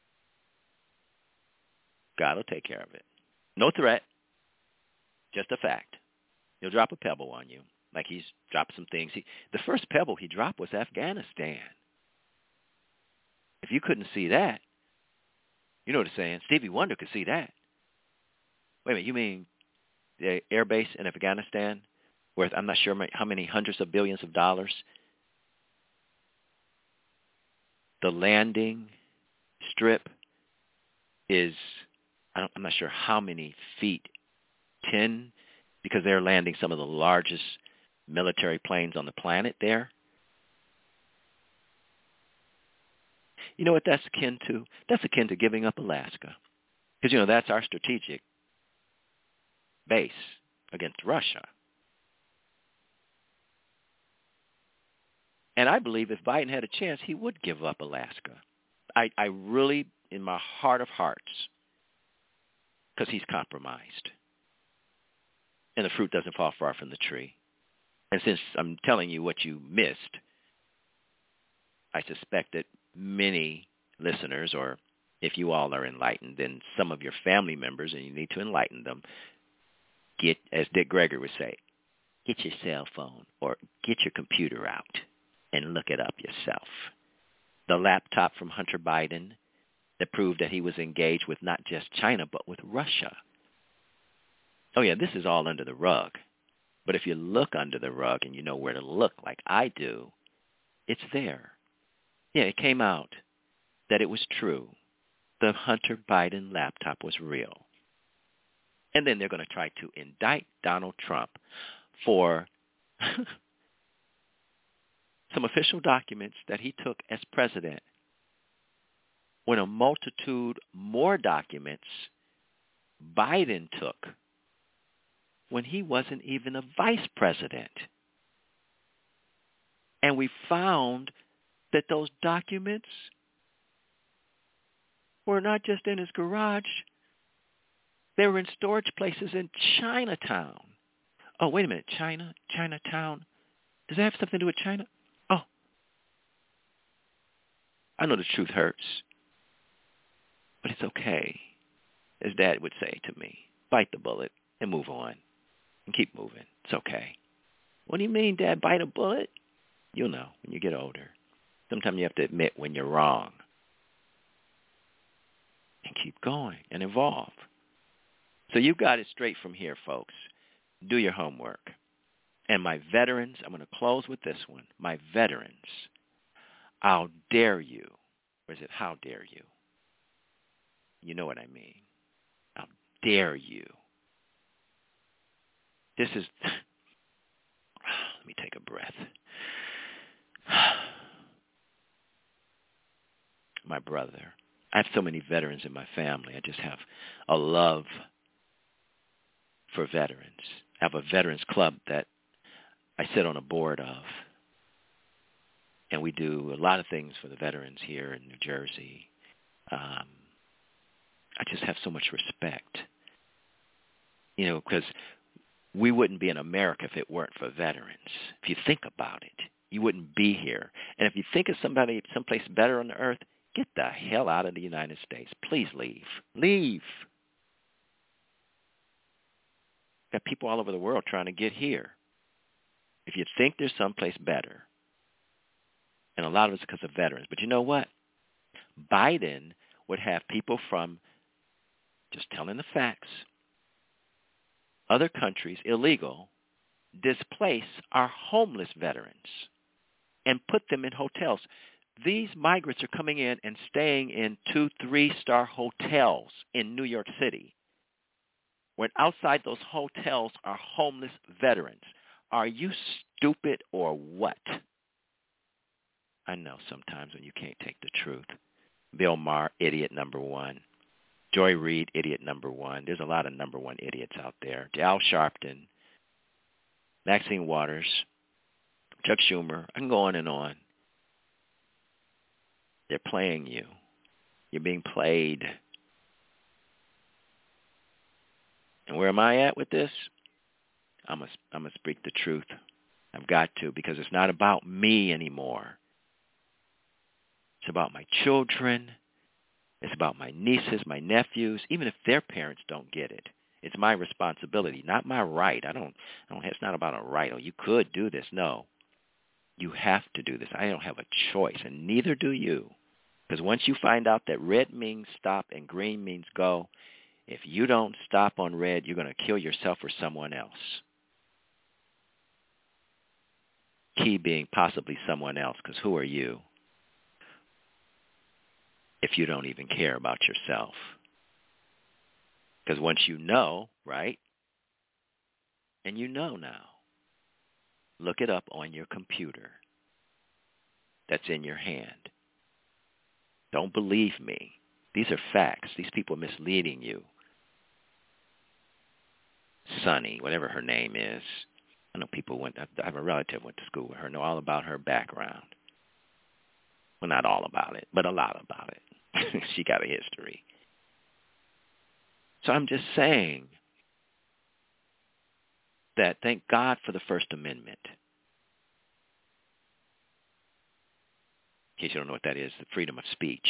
God will take care of it. No threat, just a fact. He'll drop a pebble on you, like he's dropped some things. The first pebble he dropped was Afghanistan. If you couldn't see that, You know what I'm saying? Stevie Wonder could see that. Wait a minute, you mean the air base in Afghanistan worth I'm not sure how many hundreds of billions of dollars? The landing strip is, I'm not sure how many feet, 10, because they're landing some of the largest military planes on the planet there. You know what that's akin to? That's akin to giving up Alaska. Because, you know, that's our strategic base against Russia. And I believe if Biden had a chance, he would give up Alaska. I really, in my heart of hearts, because he's compromised. And the fruit doesn't fall far from the tree. And since I'm telling you what you missed, I suspect that many listeners, or if you all are enlightened, then some of your family members, and you need to enlighten them, get, as Dick Gregory would say, get your cell phone or get your computer out and look it up yourself. The laptop from Hunter Biden that proved that he was engaged with not just China, but with Russia. Oh, yeah, this is all under the rug. But if you look under the rug and you know where to look like I do, it's there. Yeah, it came out that it was true. The Hunter Biden laptop was real. And then they're going to try to indict Donald Trump for some official documents that he took as president, when a multitude more documents Biden took when he wasn't even a vice president. And we found that those documents were not just in his garage. They were in storage places in Chinatown. Oh, wait a minute. Chinatown. Does that have something to do with China? Oh. I know the truth hurts. But it's okay. As Dad would say to me, bite the bullet and move on. And keep moving. It's okay. What do you mean, Dad, bite a bullet? You'll know when you get older. Sometimes you have to admit when you're wrong. And keep going and evolve. So you got it straight from here, folks. Do your homework. And my veterans, I'm going to close with this one. My veterans, I'll dare you. Or is it how dare you? You know what I mean. I'll dare you. This is, let me take a breath. My brother. I have so many veterans in my family. I just have a love for veterans. I have a veterans club that I sit on a board of. And we do a lot of things for the veterans here in New Jersey. I just have so much respect. You know, because we wouldn't be in America if it weren't for veterans. If you think about it, you wouldn't be here. And if you think of somebody someplace better on the earth, get the hell out of the United States. Please leave. Leave. Got people all over the world trying to get here. If you think there's someplace better, and a lot of it's because of veterans. But you know what? Biden would have people from, just telling the facts, other countries, illegal, displace our homeless veterans and put them in hotels. These migrants are coming in and staying in 2, 3-star hotels in New York City, when outside those hotels are homeless veterans. Are you stupid or what? I know sometimes when you can't take the truth. Bill Maher, idiot number one. Joy Reid, idiot number one. There's a lot of number one idiots out there. Al Sharpton, Maxine Waters, Chuck Schumer. I can go on and on. They're playing you. You're being played. And where am I at with this? I must speak the truth. I've got to, because it's not about me anymore. It's about my children. It's about my nieces, my nephews, even if their parents don't get it. It's my responsibility, not my right. It's not about a right. Oh, you could do this. No. You have to do this. I don't have a choice, and neither do you. Because once you find out that red means stop and green means go, if you don't stop on red, you're going to kill yourself or someone else. Key being possibly someone else, because who are you if you don't even care about yourself? Because once you know, right, and you know now, look it up on your computer that's in your hand. Don't believe me. These are facts. These people are misleading you. Sunny, whatever her name is. I know people I have a relative went to school with her, know all about her background. Well, not all about it, but a lot about it. She got a history. So I'm just saying that thank God for the First Amendment. In case you don't know what that is, the freedom of speech.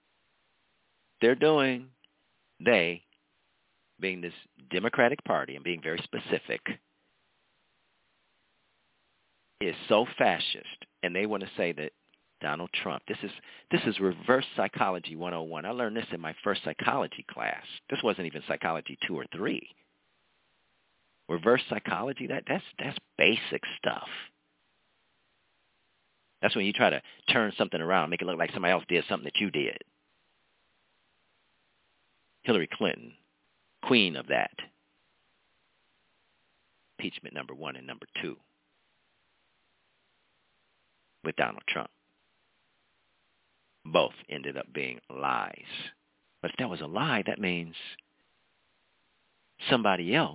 They, being this Democratic Party and being very specific, is so fascist, and they want to say that Donald Trump, this is reverse psychology 101. I learned this in my first psychology class. This wasn't even psychology 2 or 3. Reverse psychology, that's basic stuff. That's when you try to turn something around, make it look like somebody else did something that you did. Hillary Clinton, queen of that. Impeachment number 1 and number 2 with Donald Trump. Both ended up being lies. But if that was a lie, that means somebody else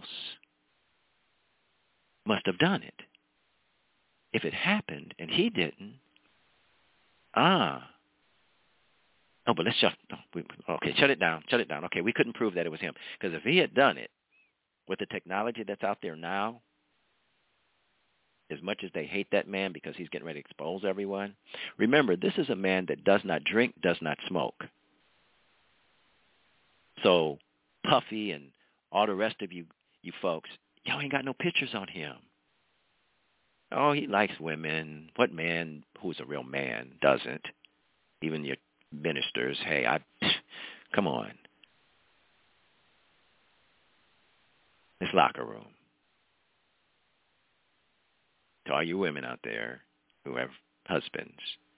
must have done it. If it happened and he didn't, but let's shut it down. Okay, we couldn't prove that it was him. Because if he had done it with the technology that's out there now, as much as they hate that man because he's getting ready to expose everyone, remember, this is a man that does not drink, does not smoke. So Puffy and all the rest of you folks, y'all ain't got no pictures on him. Oh, he likes women. What man who's a real man doesn't? Even your ministers, come on. This locker room. To all you women out there who have husbands,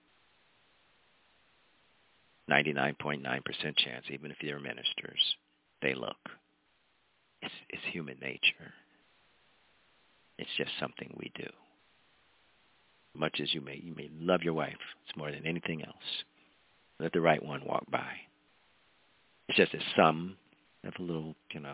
99.9% chance, even if they're ministers, they look. It's human nature. It's just something we do. Much as you may love your wife, it's more than anything else. Let the right one walk by. It's just that some have a little,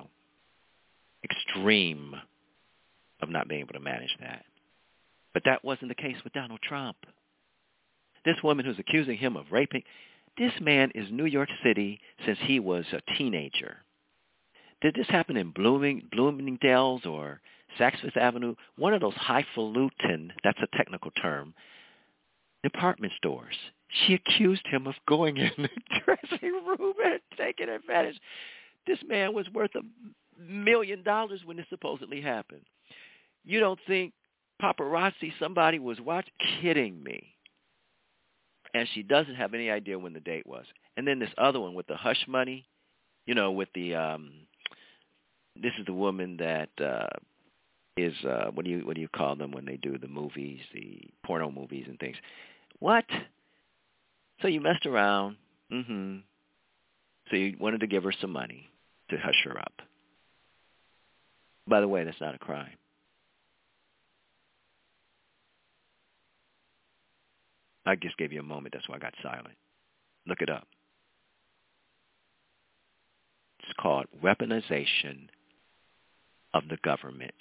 extreme of not being able to manage that. But that wasn't the case with Donald Trump. This woman who's accusing him of raping, this man is New York City since he was a teenager. Did this happen in Bloomingdale's or Saks Fifth Avenue? One of those highfalutin, that's a technical term, department stores. She accused him of going in the dressing room and taking advantage. This man was worth $1 million when this supposedly happened. You don't think paparazzi, somebody was watching? Kidding me. And she doesn't have any idea when the date was. And then this other one with the hush money, with the, this is the woman that is, what do you call them when they do the movies, the porno movies and things? What? So you messed around. Mm-hmm. So you wanted to give her some money to hush her up. By the way, that's not a crime. I just gave you a moment. That's why I got silent. Look it up. It's called weaponization of the government's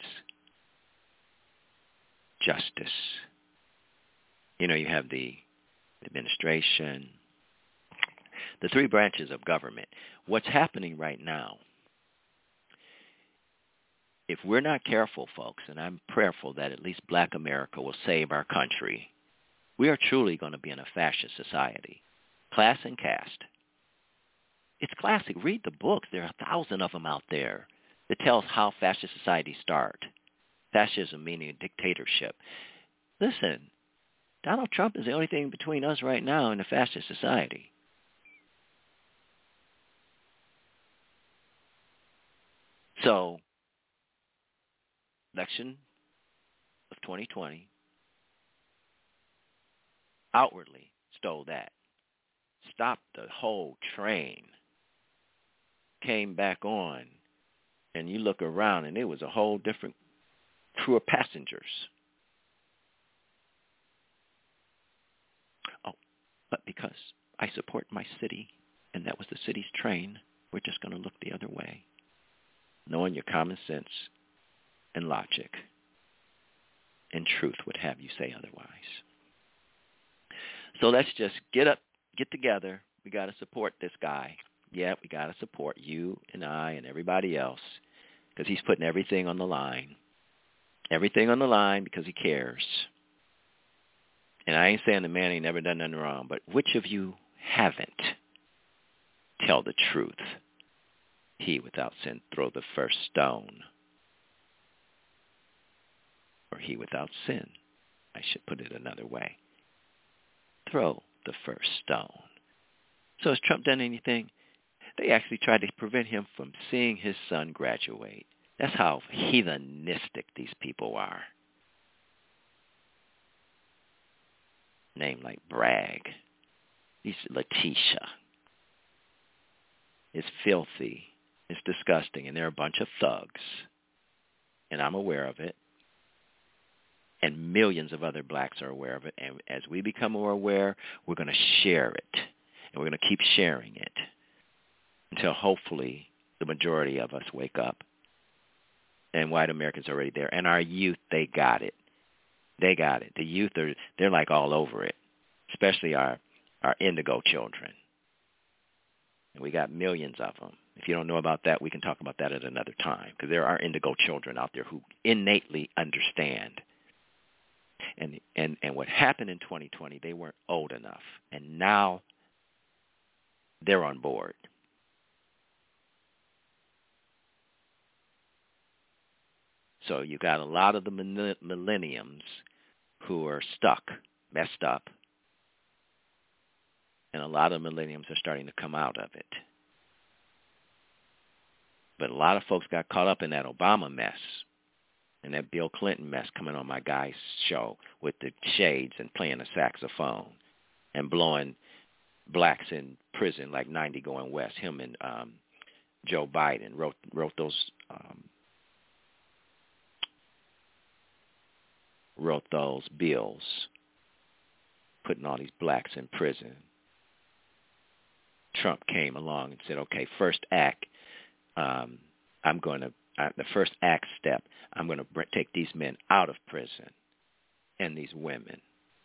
justice. You have the administration, the 3 branches of government. What's happening right now, if we're not careful, folks, and I'm prayerful that at least Black America will save our country, we are truly going to be in a fascist society. Class and caste. It's classic. Read the books. There are 1,000 of them out there that tells how fascist societies start. Fascism meaning a dictatorship. Listen, Donald Trump is the only thing between us right now in a fascist society. So, election of 2020 outwardly stole that, stopped the whole train, came back on, and you look around and it was a whole different crew of passengers. Oh, but because I support my city and that was the city's train, we're just going to look the other way, knowing your common sense and logic and truth would have you say otherwise. So let's just get together. We got to support this guy. Yeah, we got to support you and I and everybody else because he's putting everything on the line. Everything on the line because he cares. And I ain't saying the man ain't never done nothing wrong, but which of you haven't? Tell the truth. He without sin throw the first stone. Or he without sin. I should put it another way. Throw the first stone. So has Trump done anything? They actually tried to prevent him from seeing his son graduate. That's how heathenistic these people are. Name like Bragg. He's Letitia. It's filthy. It's disgusting. And they're a bunch of thugs. And I'm aware of it. And millions of other blacks are aware of it. And as we become more aware, we're going to share it. And we're going to keep sharing it until hopefully the majority of us wake up. And white Americans are already there. And our youth, they got it. They got it. The youth, they're like all over it, especially our indigo children. And we got millions of them. If you don't know about that, we can talk about that at another time because there are indigo children out there who innately understand. And what happened in 2020, they weren't old enough. And now they're on board. So you got a lot of the millenniums who are stuck, messed up, and a lot of millenniums are starting to come out of it. But a lot of folks got caught up in that Obama mess and that Bill Clinton mess coming on my guy's show with the shades and playing a saxophone and blowing blacks in prison like 90 Going West. Him and Joe Biden wrote those bills, putting all these blacks in prison. Trump came along and said, okay, first act, the first act step, I'm going to take these men out of prison and these women.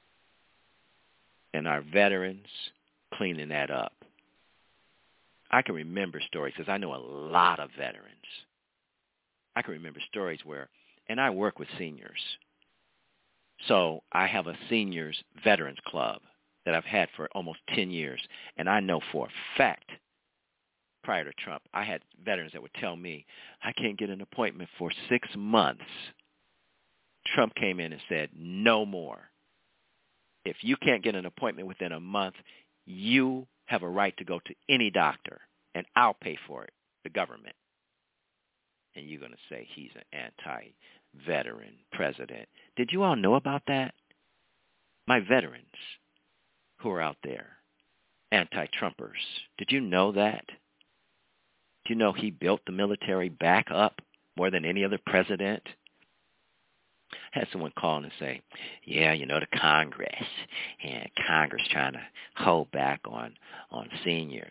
And our veterans cleaning that up. I can remember stories because I know a lot of veterans. I can remember stories where, and I work with seniors. So I have a seniors veterans club that I've had for almost 10 years. And I know for a fact, prior to Trump, I had veterans that would tell me, I can't get an appointment for 6 months. Trump came in and said, no more. If you can't get an appointment within a month, you have a right to go to any doctor, and I'll pay for it, the government. And you're going to say he's an anti-veteran president. Did you all know about that? My veterans who are out there, anti-Trumpers. Did you know that? Do you know he built the military back up more than any other president? I had someone call and say, yeah, the Congress trying to hold back on seniors.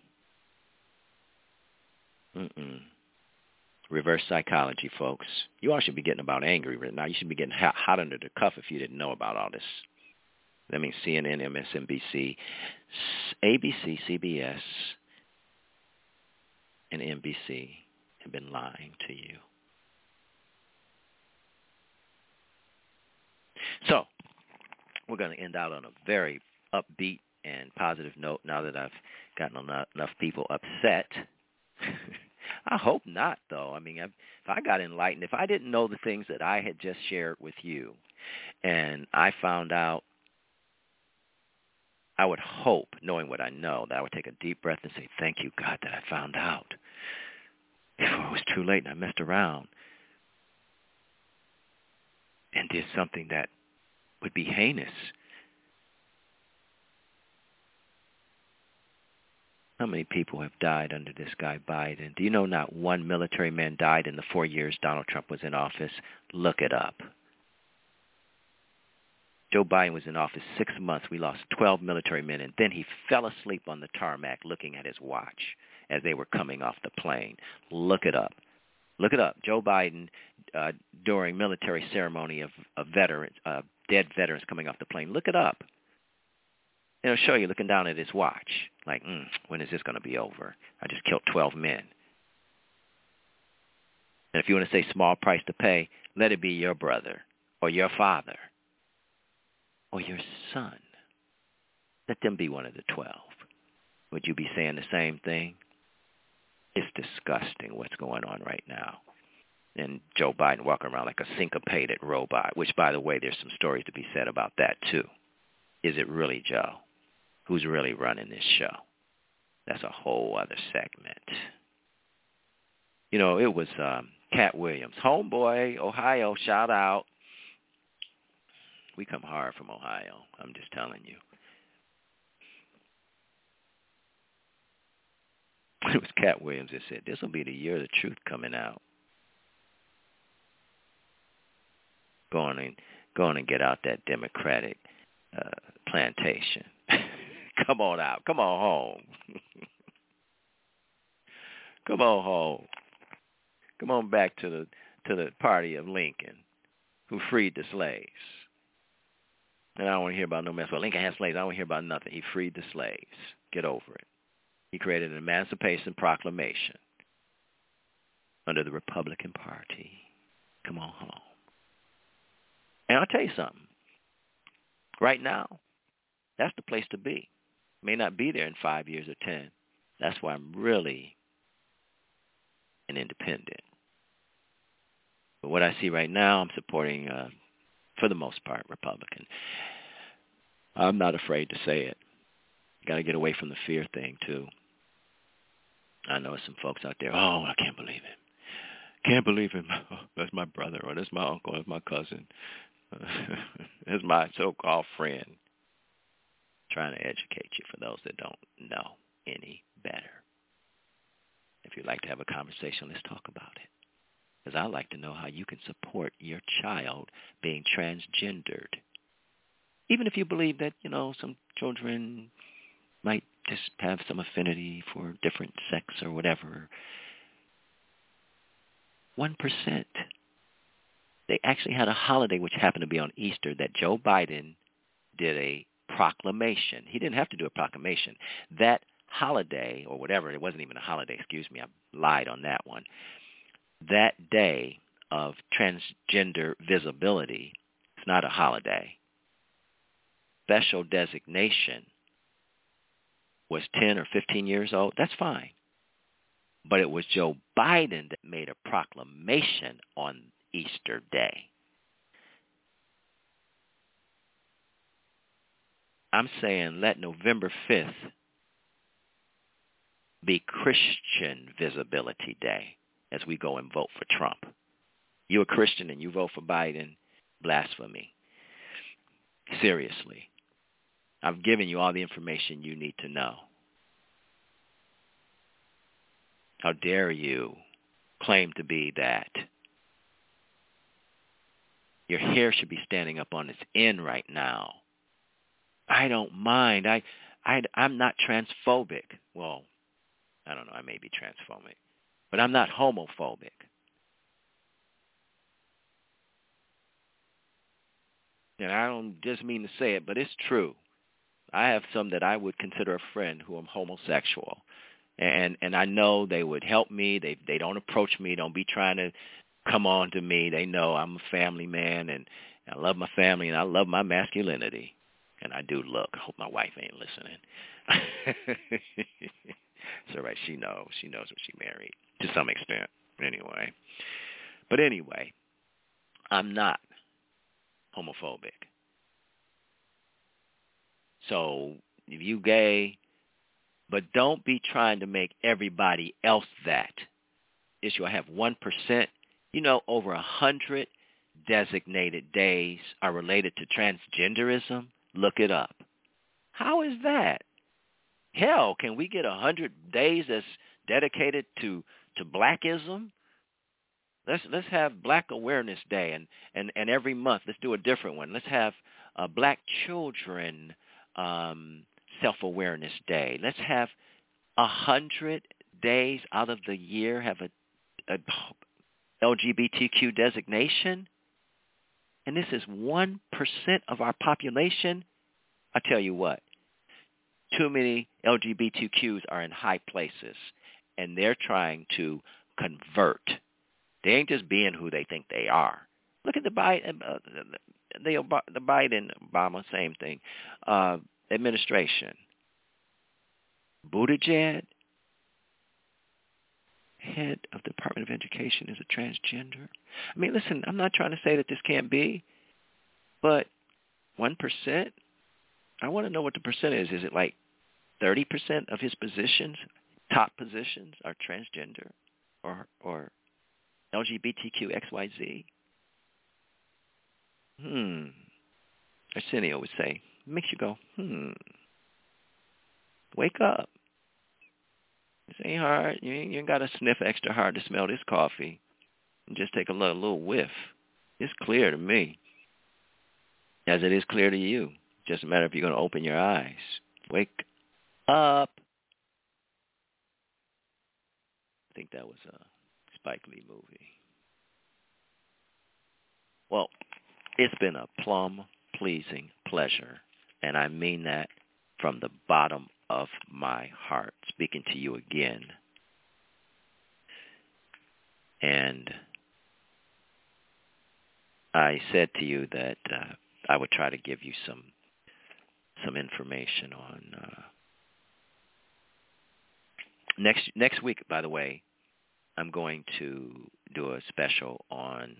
Reverse psychology, folks. You all should be getting about angry right now. You should be getting hot under the cuff if you didn't know about all this. That means CNN, MSNBC, ABC, CBS, and NBC have been lying to you. So we're going to end out on a very upbeat and positive note now that I've gotten enough people upset. I hope not, though. I mean, if I got enlightened, if I didn't know the things that I had just shared with you, and I found out, I would hope, knowing what I know, that I would take a deep breath and say, thank you, God, that I found out. before it was too late and I messed around and did something that would be heinous. How many people have died under this guy Biden? Do you know not one military man died in the 4 years Donald Trump was in office? Look it up. Joe Biden was in office 6 months. We lost 12 military men, and then he fell asleep on the tarmac looking at his watch as they were coming off the plane. Look it up. Look it up. Joe Biden, during military ceremony of veterans, dead veterans coming off the plane. Look it up. It'll show you looking down at his watch, like, when is this going to be over? I just killed 12 men. And if you want to say small price to pay, let it be your brother or your father or your son. Let them be one of the 12. Would you be saying the same thing? It's disgusting what's going on right now. And Joe Biden walking around like a syncopated robot, which, by the way, there's some stories to be said about that, too. Is it really Joe? Who's really running this show? That's a whole other segment. You know, it was Cat Williams. Homeboy, Ohio, shout out. We come hard from Ohio. I'm just telling you. It was Cat Williams that said, this will be the year of the truth coming out. Go on and get out that Democratic plantation. Come on out. Come on home. Come on home. Come on back to the party of Lincoln, who freed the slaves. And I don't want to hear about no mess. Well, Lincoln had slaves. I don't want to hear about nothing. He freed the slaves. Get over it. He created an Emancipation Proclamation under the Republican Party. Come on home. And I'll tell you something. Right now, that's the place to be. May not be there in 5 years or 10. That's why I'm really an independent. But what I see right now, I'm supporting, for the most part, Republican. I'm not afraid to say it. Got to get away from the fear thing, too. I know some folks out there, oh, I can't believe it. Can't believe it. That's my brother, or that's my uncle, that's my cousin. That's my so-called friend. Trying to educate you for those that don't know any better. If you'd like to have a conversation, let's talk about it. Because I'd like to know how you can support your child being transgendered. Even if you believe that, you know, some children might just have some affinity for different sex or whatever. 1%. They actually had a holiday which happened to be on Easter that Joe Biden did a proclamation. He didn't have to do a proclamation. That holiday, or whatever, it wasn't even a holiday, excuse me, I lied on that one. That day of transgender visibility, it's not a holiday. Special designation was 10 or 15 years old. That's fine. But it was Joe Biden that made a proclamation on Easter Day. I'm saying let November 5th be Christian Visibility Day as we go and vote for Trump. You're a Christian and you vote for Biden, blasphemy. Seriously. I've given you all the information you need to know. How dare you claim to be that? Your hair should be standing up on its end right now. I don't mind. I'm not transphobic. Well, I don't know. I may be transphobic. But I'm not homophobic. And I don't just mean to say it, but it's true. I have some that I would consider a friend who are homosexual. And I know they would help me. They don't approach me. Don't be trying to come on to me. They know I'm a family man, and I love my family, and I love my masculinity. And I do look. I hope my wife ain't listening. It's all right. She knows. She knows what she married to some extent. Anyway. But anyway, I'm not homophobic. So if you gay, but don't be trying to make everybody else that. issue. I have 1%. Over 100 designated days are related to transgenderism. Look it up. How is that? Hell, can we get 100 days that's dedicated to blackism? Let's have Black Awareness Day, and every month let's do a different one. Let's have Black Children Self-Awareness Day. Let's have 100 days out of the year have a LGBTQ designation, and this is 1% of our population. I tell you what, too many LGBTQs are in high places, and they're trying to convert. They ain't just being who they think they are. Look at the Biden, the Biden-Obama, same thing, administration. Buttigieg, head of the Department of Education, is a transgender. I mean, listen, I'm not trying to say that this can't be, but 1%? I want to know what the percent is. Is it like 30% of his positions, top positions, are transgender or LGBTQ XYZ? Arsenio would say, makes you go, wake up. This ain't hard. You ain't got to sniff extra hard to smell this coffee. And just take a little whiff. It's clear to me, as it is clear to you. Just a matter if you're going to open your eyes. Wake up. I think that was a Spike Lee movie. Well, it's been a plum-pleasing pleasure, and I mean that from the bottom of my heart, speaking to you again. And I said to you that I would try to give you some information on next week. By the way, I'm going to do a special on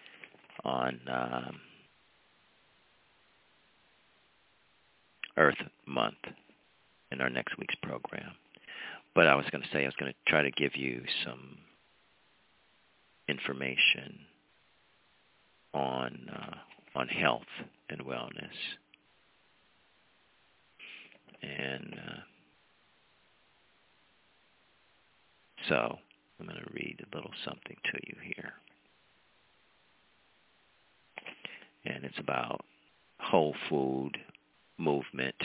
Earth Month in our next week's program. But I was going to try to give you some information on health and wellness. And so I'm going to read a little something to you here. And it's about whole food movement.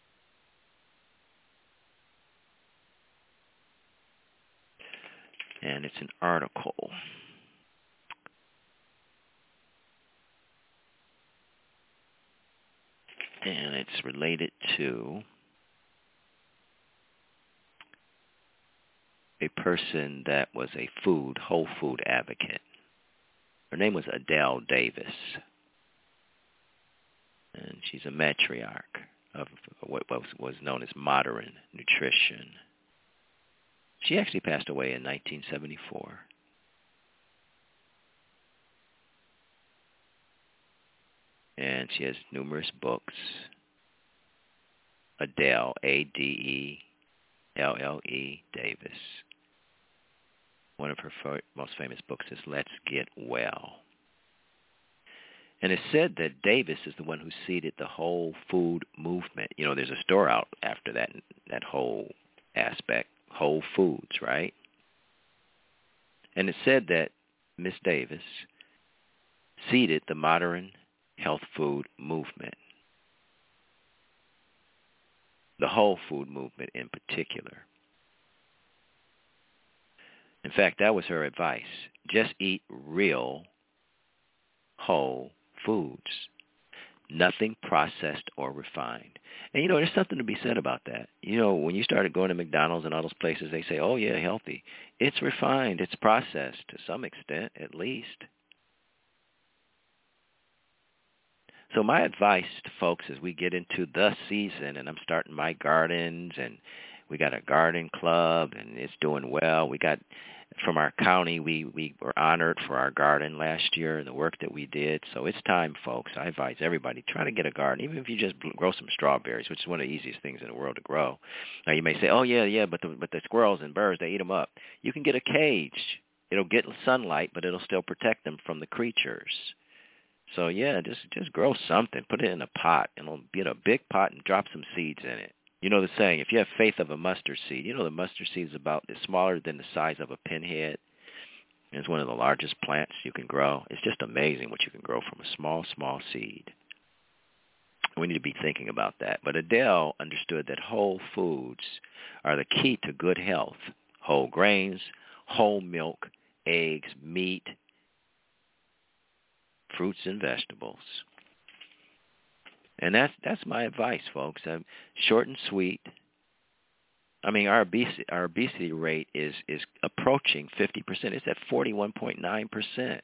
And it's an article. And it's related to a person that was a whole food advocate. Her name was Adele Davis. And she's a matriarch of what was known as modern nutrition. She actually passed away in 1974. And she has numerous books. Adele, Adelle Davis. One of her most famous books is Let's Get Well. And it's said that Davis is the one who seeded the whole food movement. You know, there's a store out after that whole aspect, Whole Foods, right? And it's said that Miss Davis seeded the modern health food movement, the whole food movement in particular. In fact, that was her advice. Just eat real whole foods, nothing processed or refined. And, you know, there's something to be said about that. You know, when you started going to McDonald's and all those places, they say, oh, yeah, healthy. It's refined. It's processed to some extent, at least. So my advice to folks as we get into the season, and I'm starting my gardens, and we got a garden club, and it's doing well. We got, from our county, we were honored for our garden last year and the work that we did. So it's time, folks. I advise everybody, try to get a garden, even if you just grow some strawberries, which is one of the easiest things in the world to grow. Now, you may say, oh, yeah, but the squirrels and birds, they eat them up. You can get a cage. It'll get sunlight, but it'll still protect them from the creatures. So yeah, just grow something. Put it in a pot, and get a big pot and drop some seeds in it. You know the saying, if you have faith of a mustard seed, you know the mustard seed is smaller than the size of a pinhead. It's one of the largest plants you can grow. It's just amazing what you can grow from a small, small seed. We need to be thinking about that. But Adele understood that whole foods are the key to good health. Whole grains, whole milk, eggs, meat, fruits, and vegetables. And that's my advice, folks. Short and sweet. I mean, our obesity rate is approaching 50%. It's at 41.9%.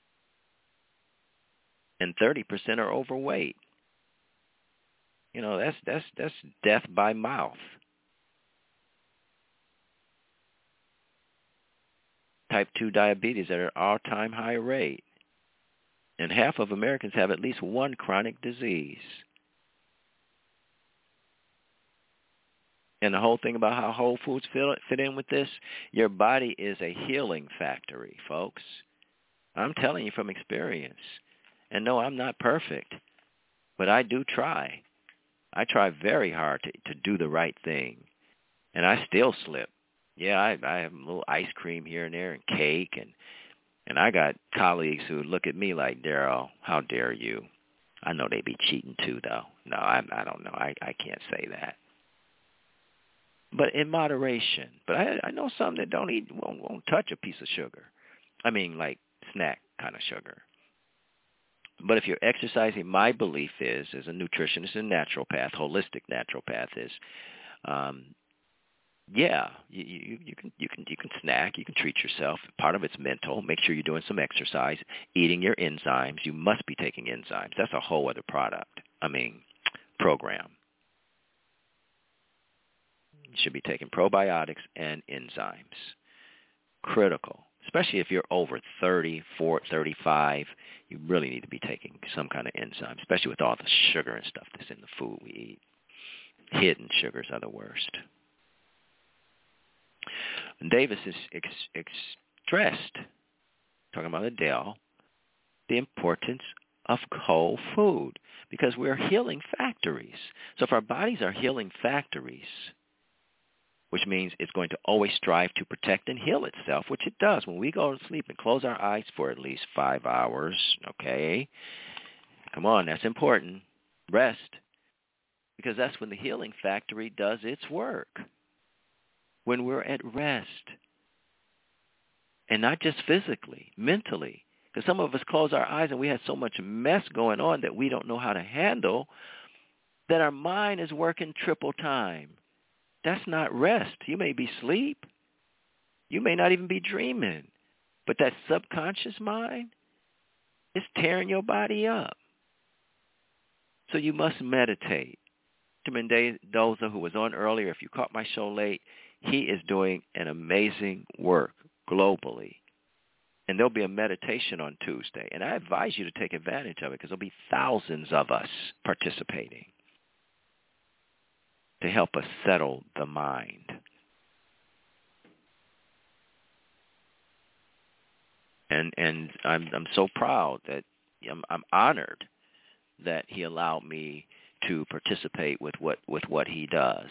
And 30% are overweight. You know, that's death by mouth. Type 2 diabetes at an all-time high rate. And half of Americans have at least one chronic disease. And the whole thing about how whole foods fit in with this, your body is a healing factory, folks. I'm telling you from experience. And no, I'm not perfect, but I do try. I try very hard to do the right thing, and I still slip. Yeah, I have a little ice cream here and there and cake, and I got colleagues who look at me like, Daryl, how dare you? I know they be cheating too, though. No, I don't know. I can't say that. But in moderation. But I know some that won't touch a piece of sugar. I mean, like snack kind of sugar. But if you're exercising, my belief is, as a nutritionist and naturopath, holistic naturopath, is, you can snack, you can treat yourself. Part of it's mental. Make sure you're doing some exercise, eating your enzymes. You must be taking enzymes. That's a whole other program. You should be taking probiotics and enzymes. Critical. Especially if you're over 30, 35, you really need to be taking some kind of enzyme, especially with all the sugar and stuff that's in the food we eat. Hidden sugars are the worst. And Davis is stressed, talking about Adele, the importance of whole food, because we're healing factories. So if our bodies are healing factories, which means it's going to always strive to protect and heal itself, which it does. When we go to sleep and close our eyes for at least 5 hours, okay? Come on, that's important. Rest, because that's when the healing factory does its work. When we're at rest, and not just physically, mentally. Because some of us close our eyes and we have so much mess going on that we don't know how to handle, that our mind is working triple time. That's not rest. You may be asleep. You may not even be dreaming. But that subconscious mind is tearing your body up. So you must meditate. Tim Mendoza, who was on earlier, if you caught my show late, he is doing an amazing work globally. And there'll be a meditation on Tuesday. And I advise you to take advantage of it, because there'll be thousands of us participating to help us settle the mind. And I'm so proud that I'm honored that he allowed me to participate with what he does.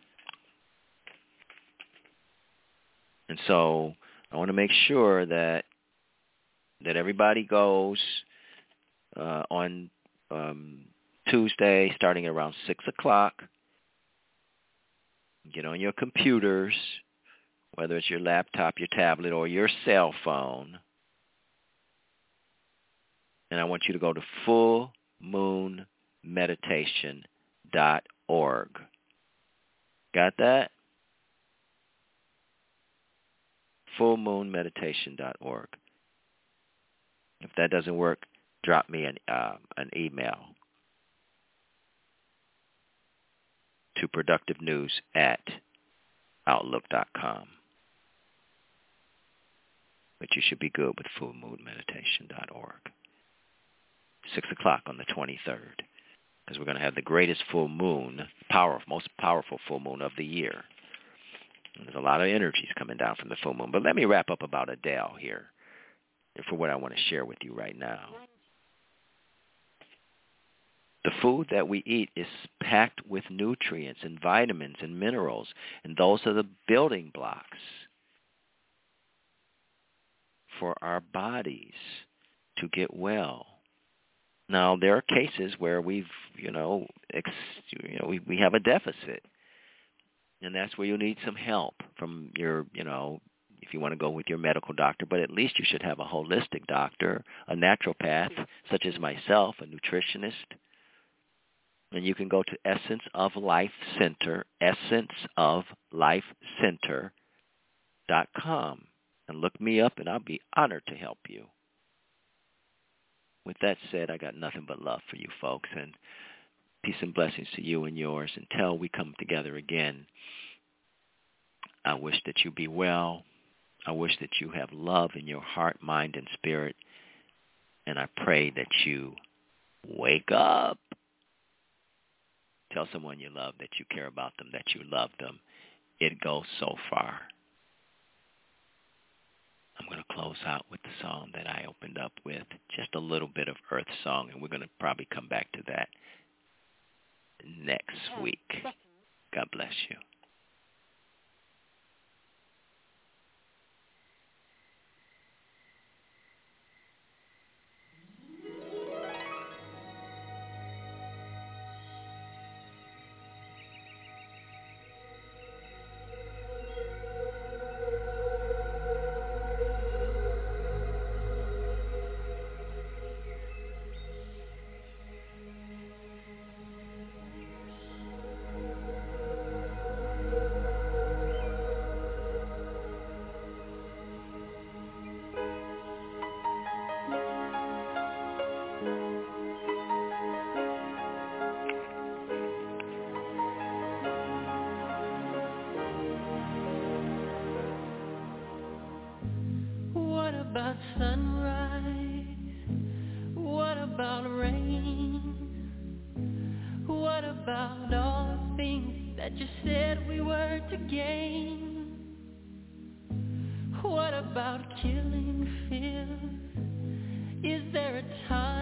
And so I want to make sure that everybody goes on Tuesday, starting around 6 o'clock. Get on your computers, whether it's your laptop, your tablet, or your cell phone. And I want you to go to fullmoonmeditation.org. Got that? fullmoonmeditation.org. If that doesn't work, drop me an email to productivenews@outlook.com. But you should be good with fullmoonmeditation.org. 6 o'clock on the 23rd, because we're going to have the greatest full moon, most powerful full moon of the year. There's a lot of energies coming down from the full moon. But let me wrap up about Adele here for what I want to share with you right now. The food that we eat is packed with nutrients and vitamins and minerals, and those are the building blocks for our bodies to get well. Now, there are cases where we have a deficit, and that's where you need some help from your, if you want to go with your medical doctor, but at least you should have a holistic doctor, a naturopath, such as myself, a nutritionist. And you can go to Essence of Life Center, essenceoflifecenter.com, and look me up, and I'll be honored to help you. With that said, I got nothing but love for you folks, and peace and blessings to you and yours until we come together again. I wish that you be well. I wish that you have love in your heart, mind, and spirit, and I pray that you wake up. Tell someone you love that you care about them, that you love them. It goes so far. I'm going to close out with the song that I opened up with, just a little bit of Earth Song, and we're going to probably come back to that next week. God bless you. About sunrise? What about rain? What about all the things that you said we were to gain? What about killing fears? Is there a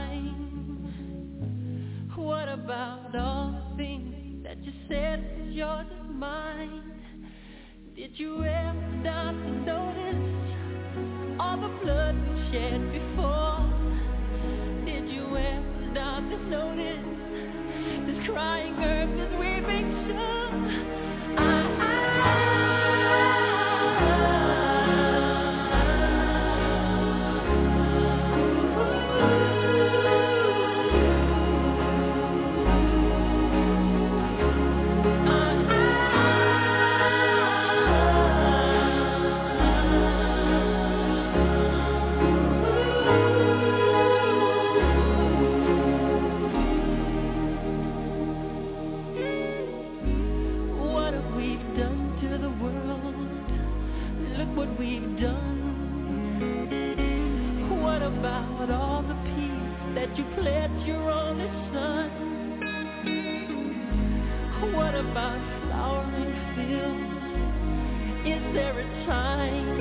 time? What about all the things that you said was yours and mine? Did you ever stop to notice all the blood we shed before? Did you ever stop to notice this crying earth, this weeping shore? You pledged your only son. What about flowering fields? Is there a time?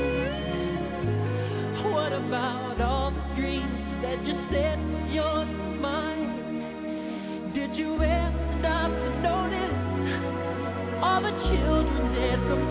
What about all the dreams that you said was yours and mine? Did you ever stop to notice all the children dead from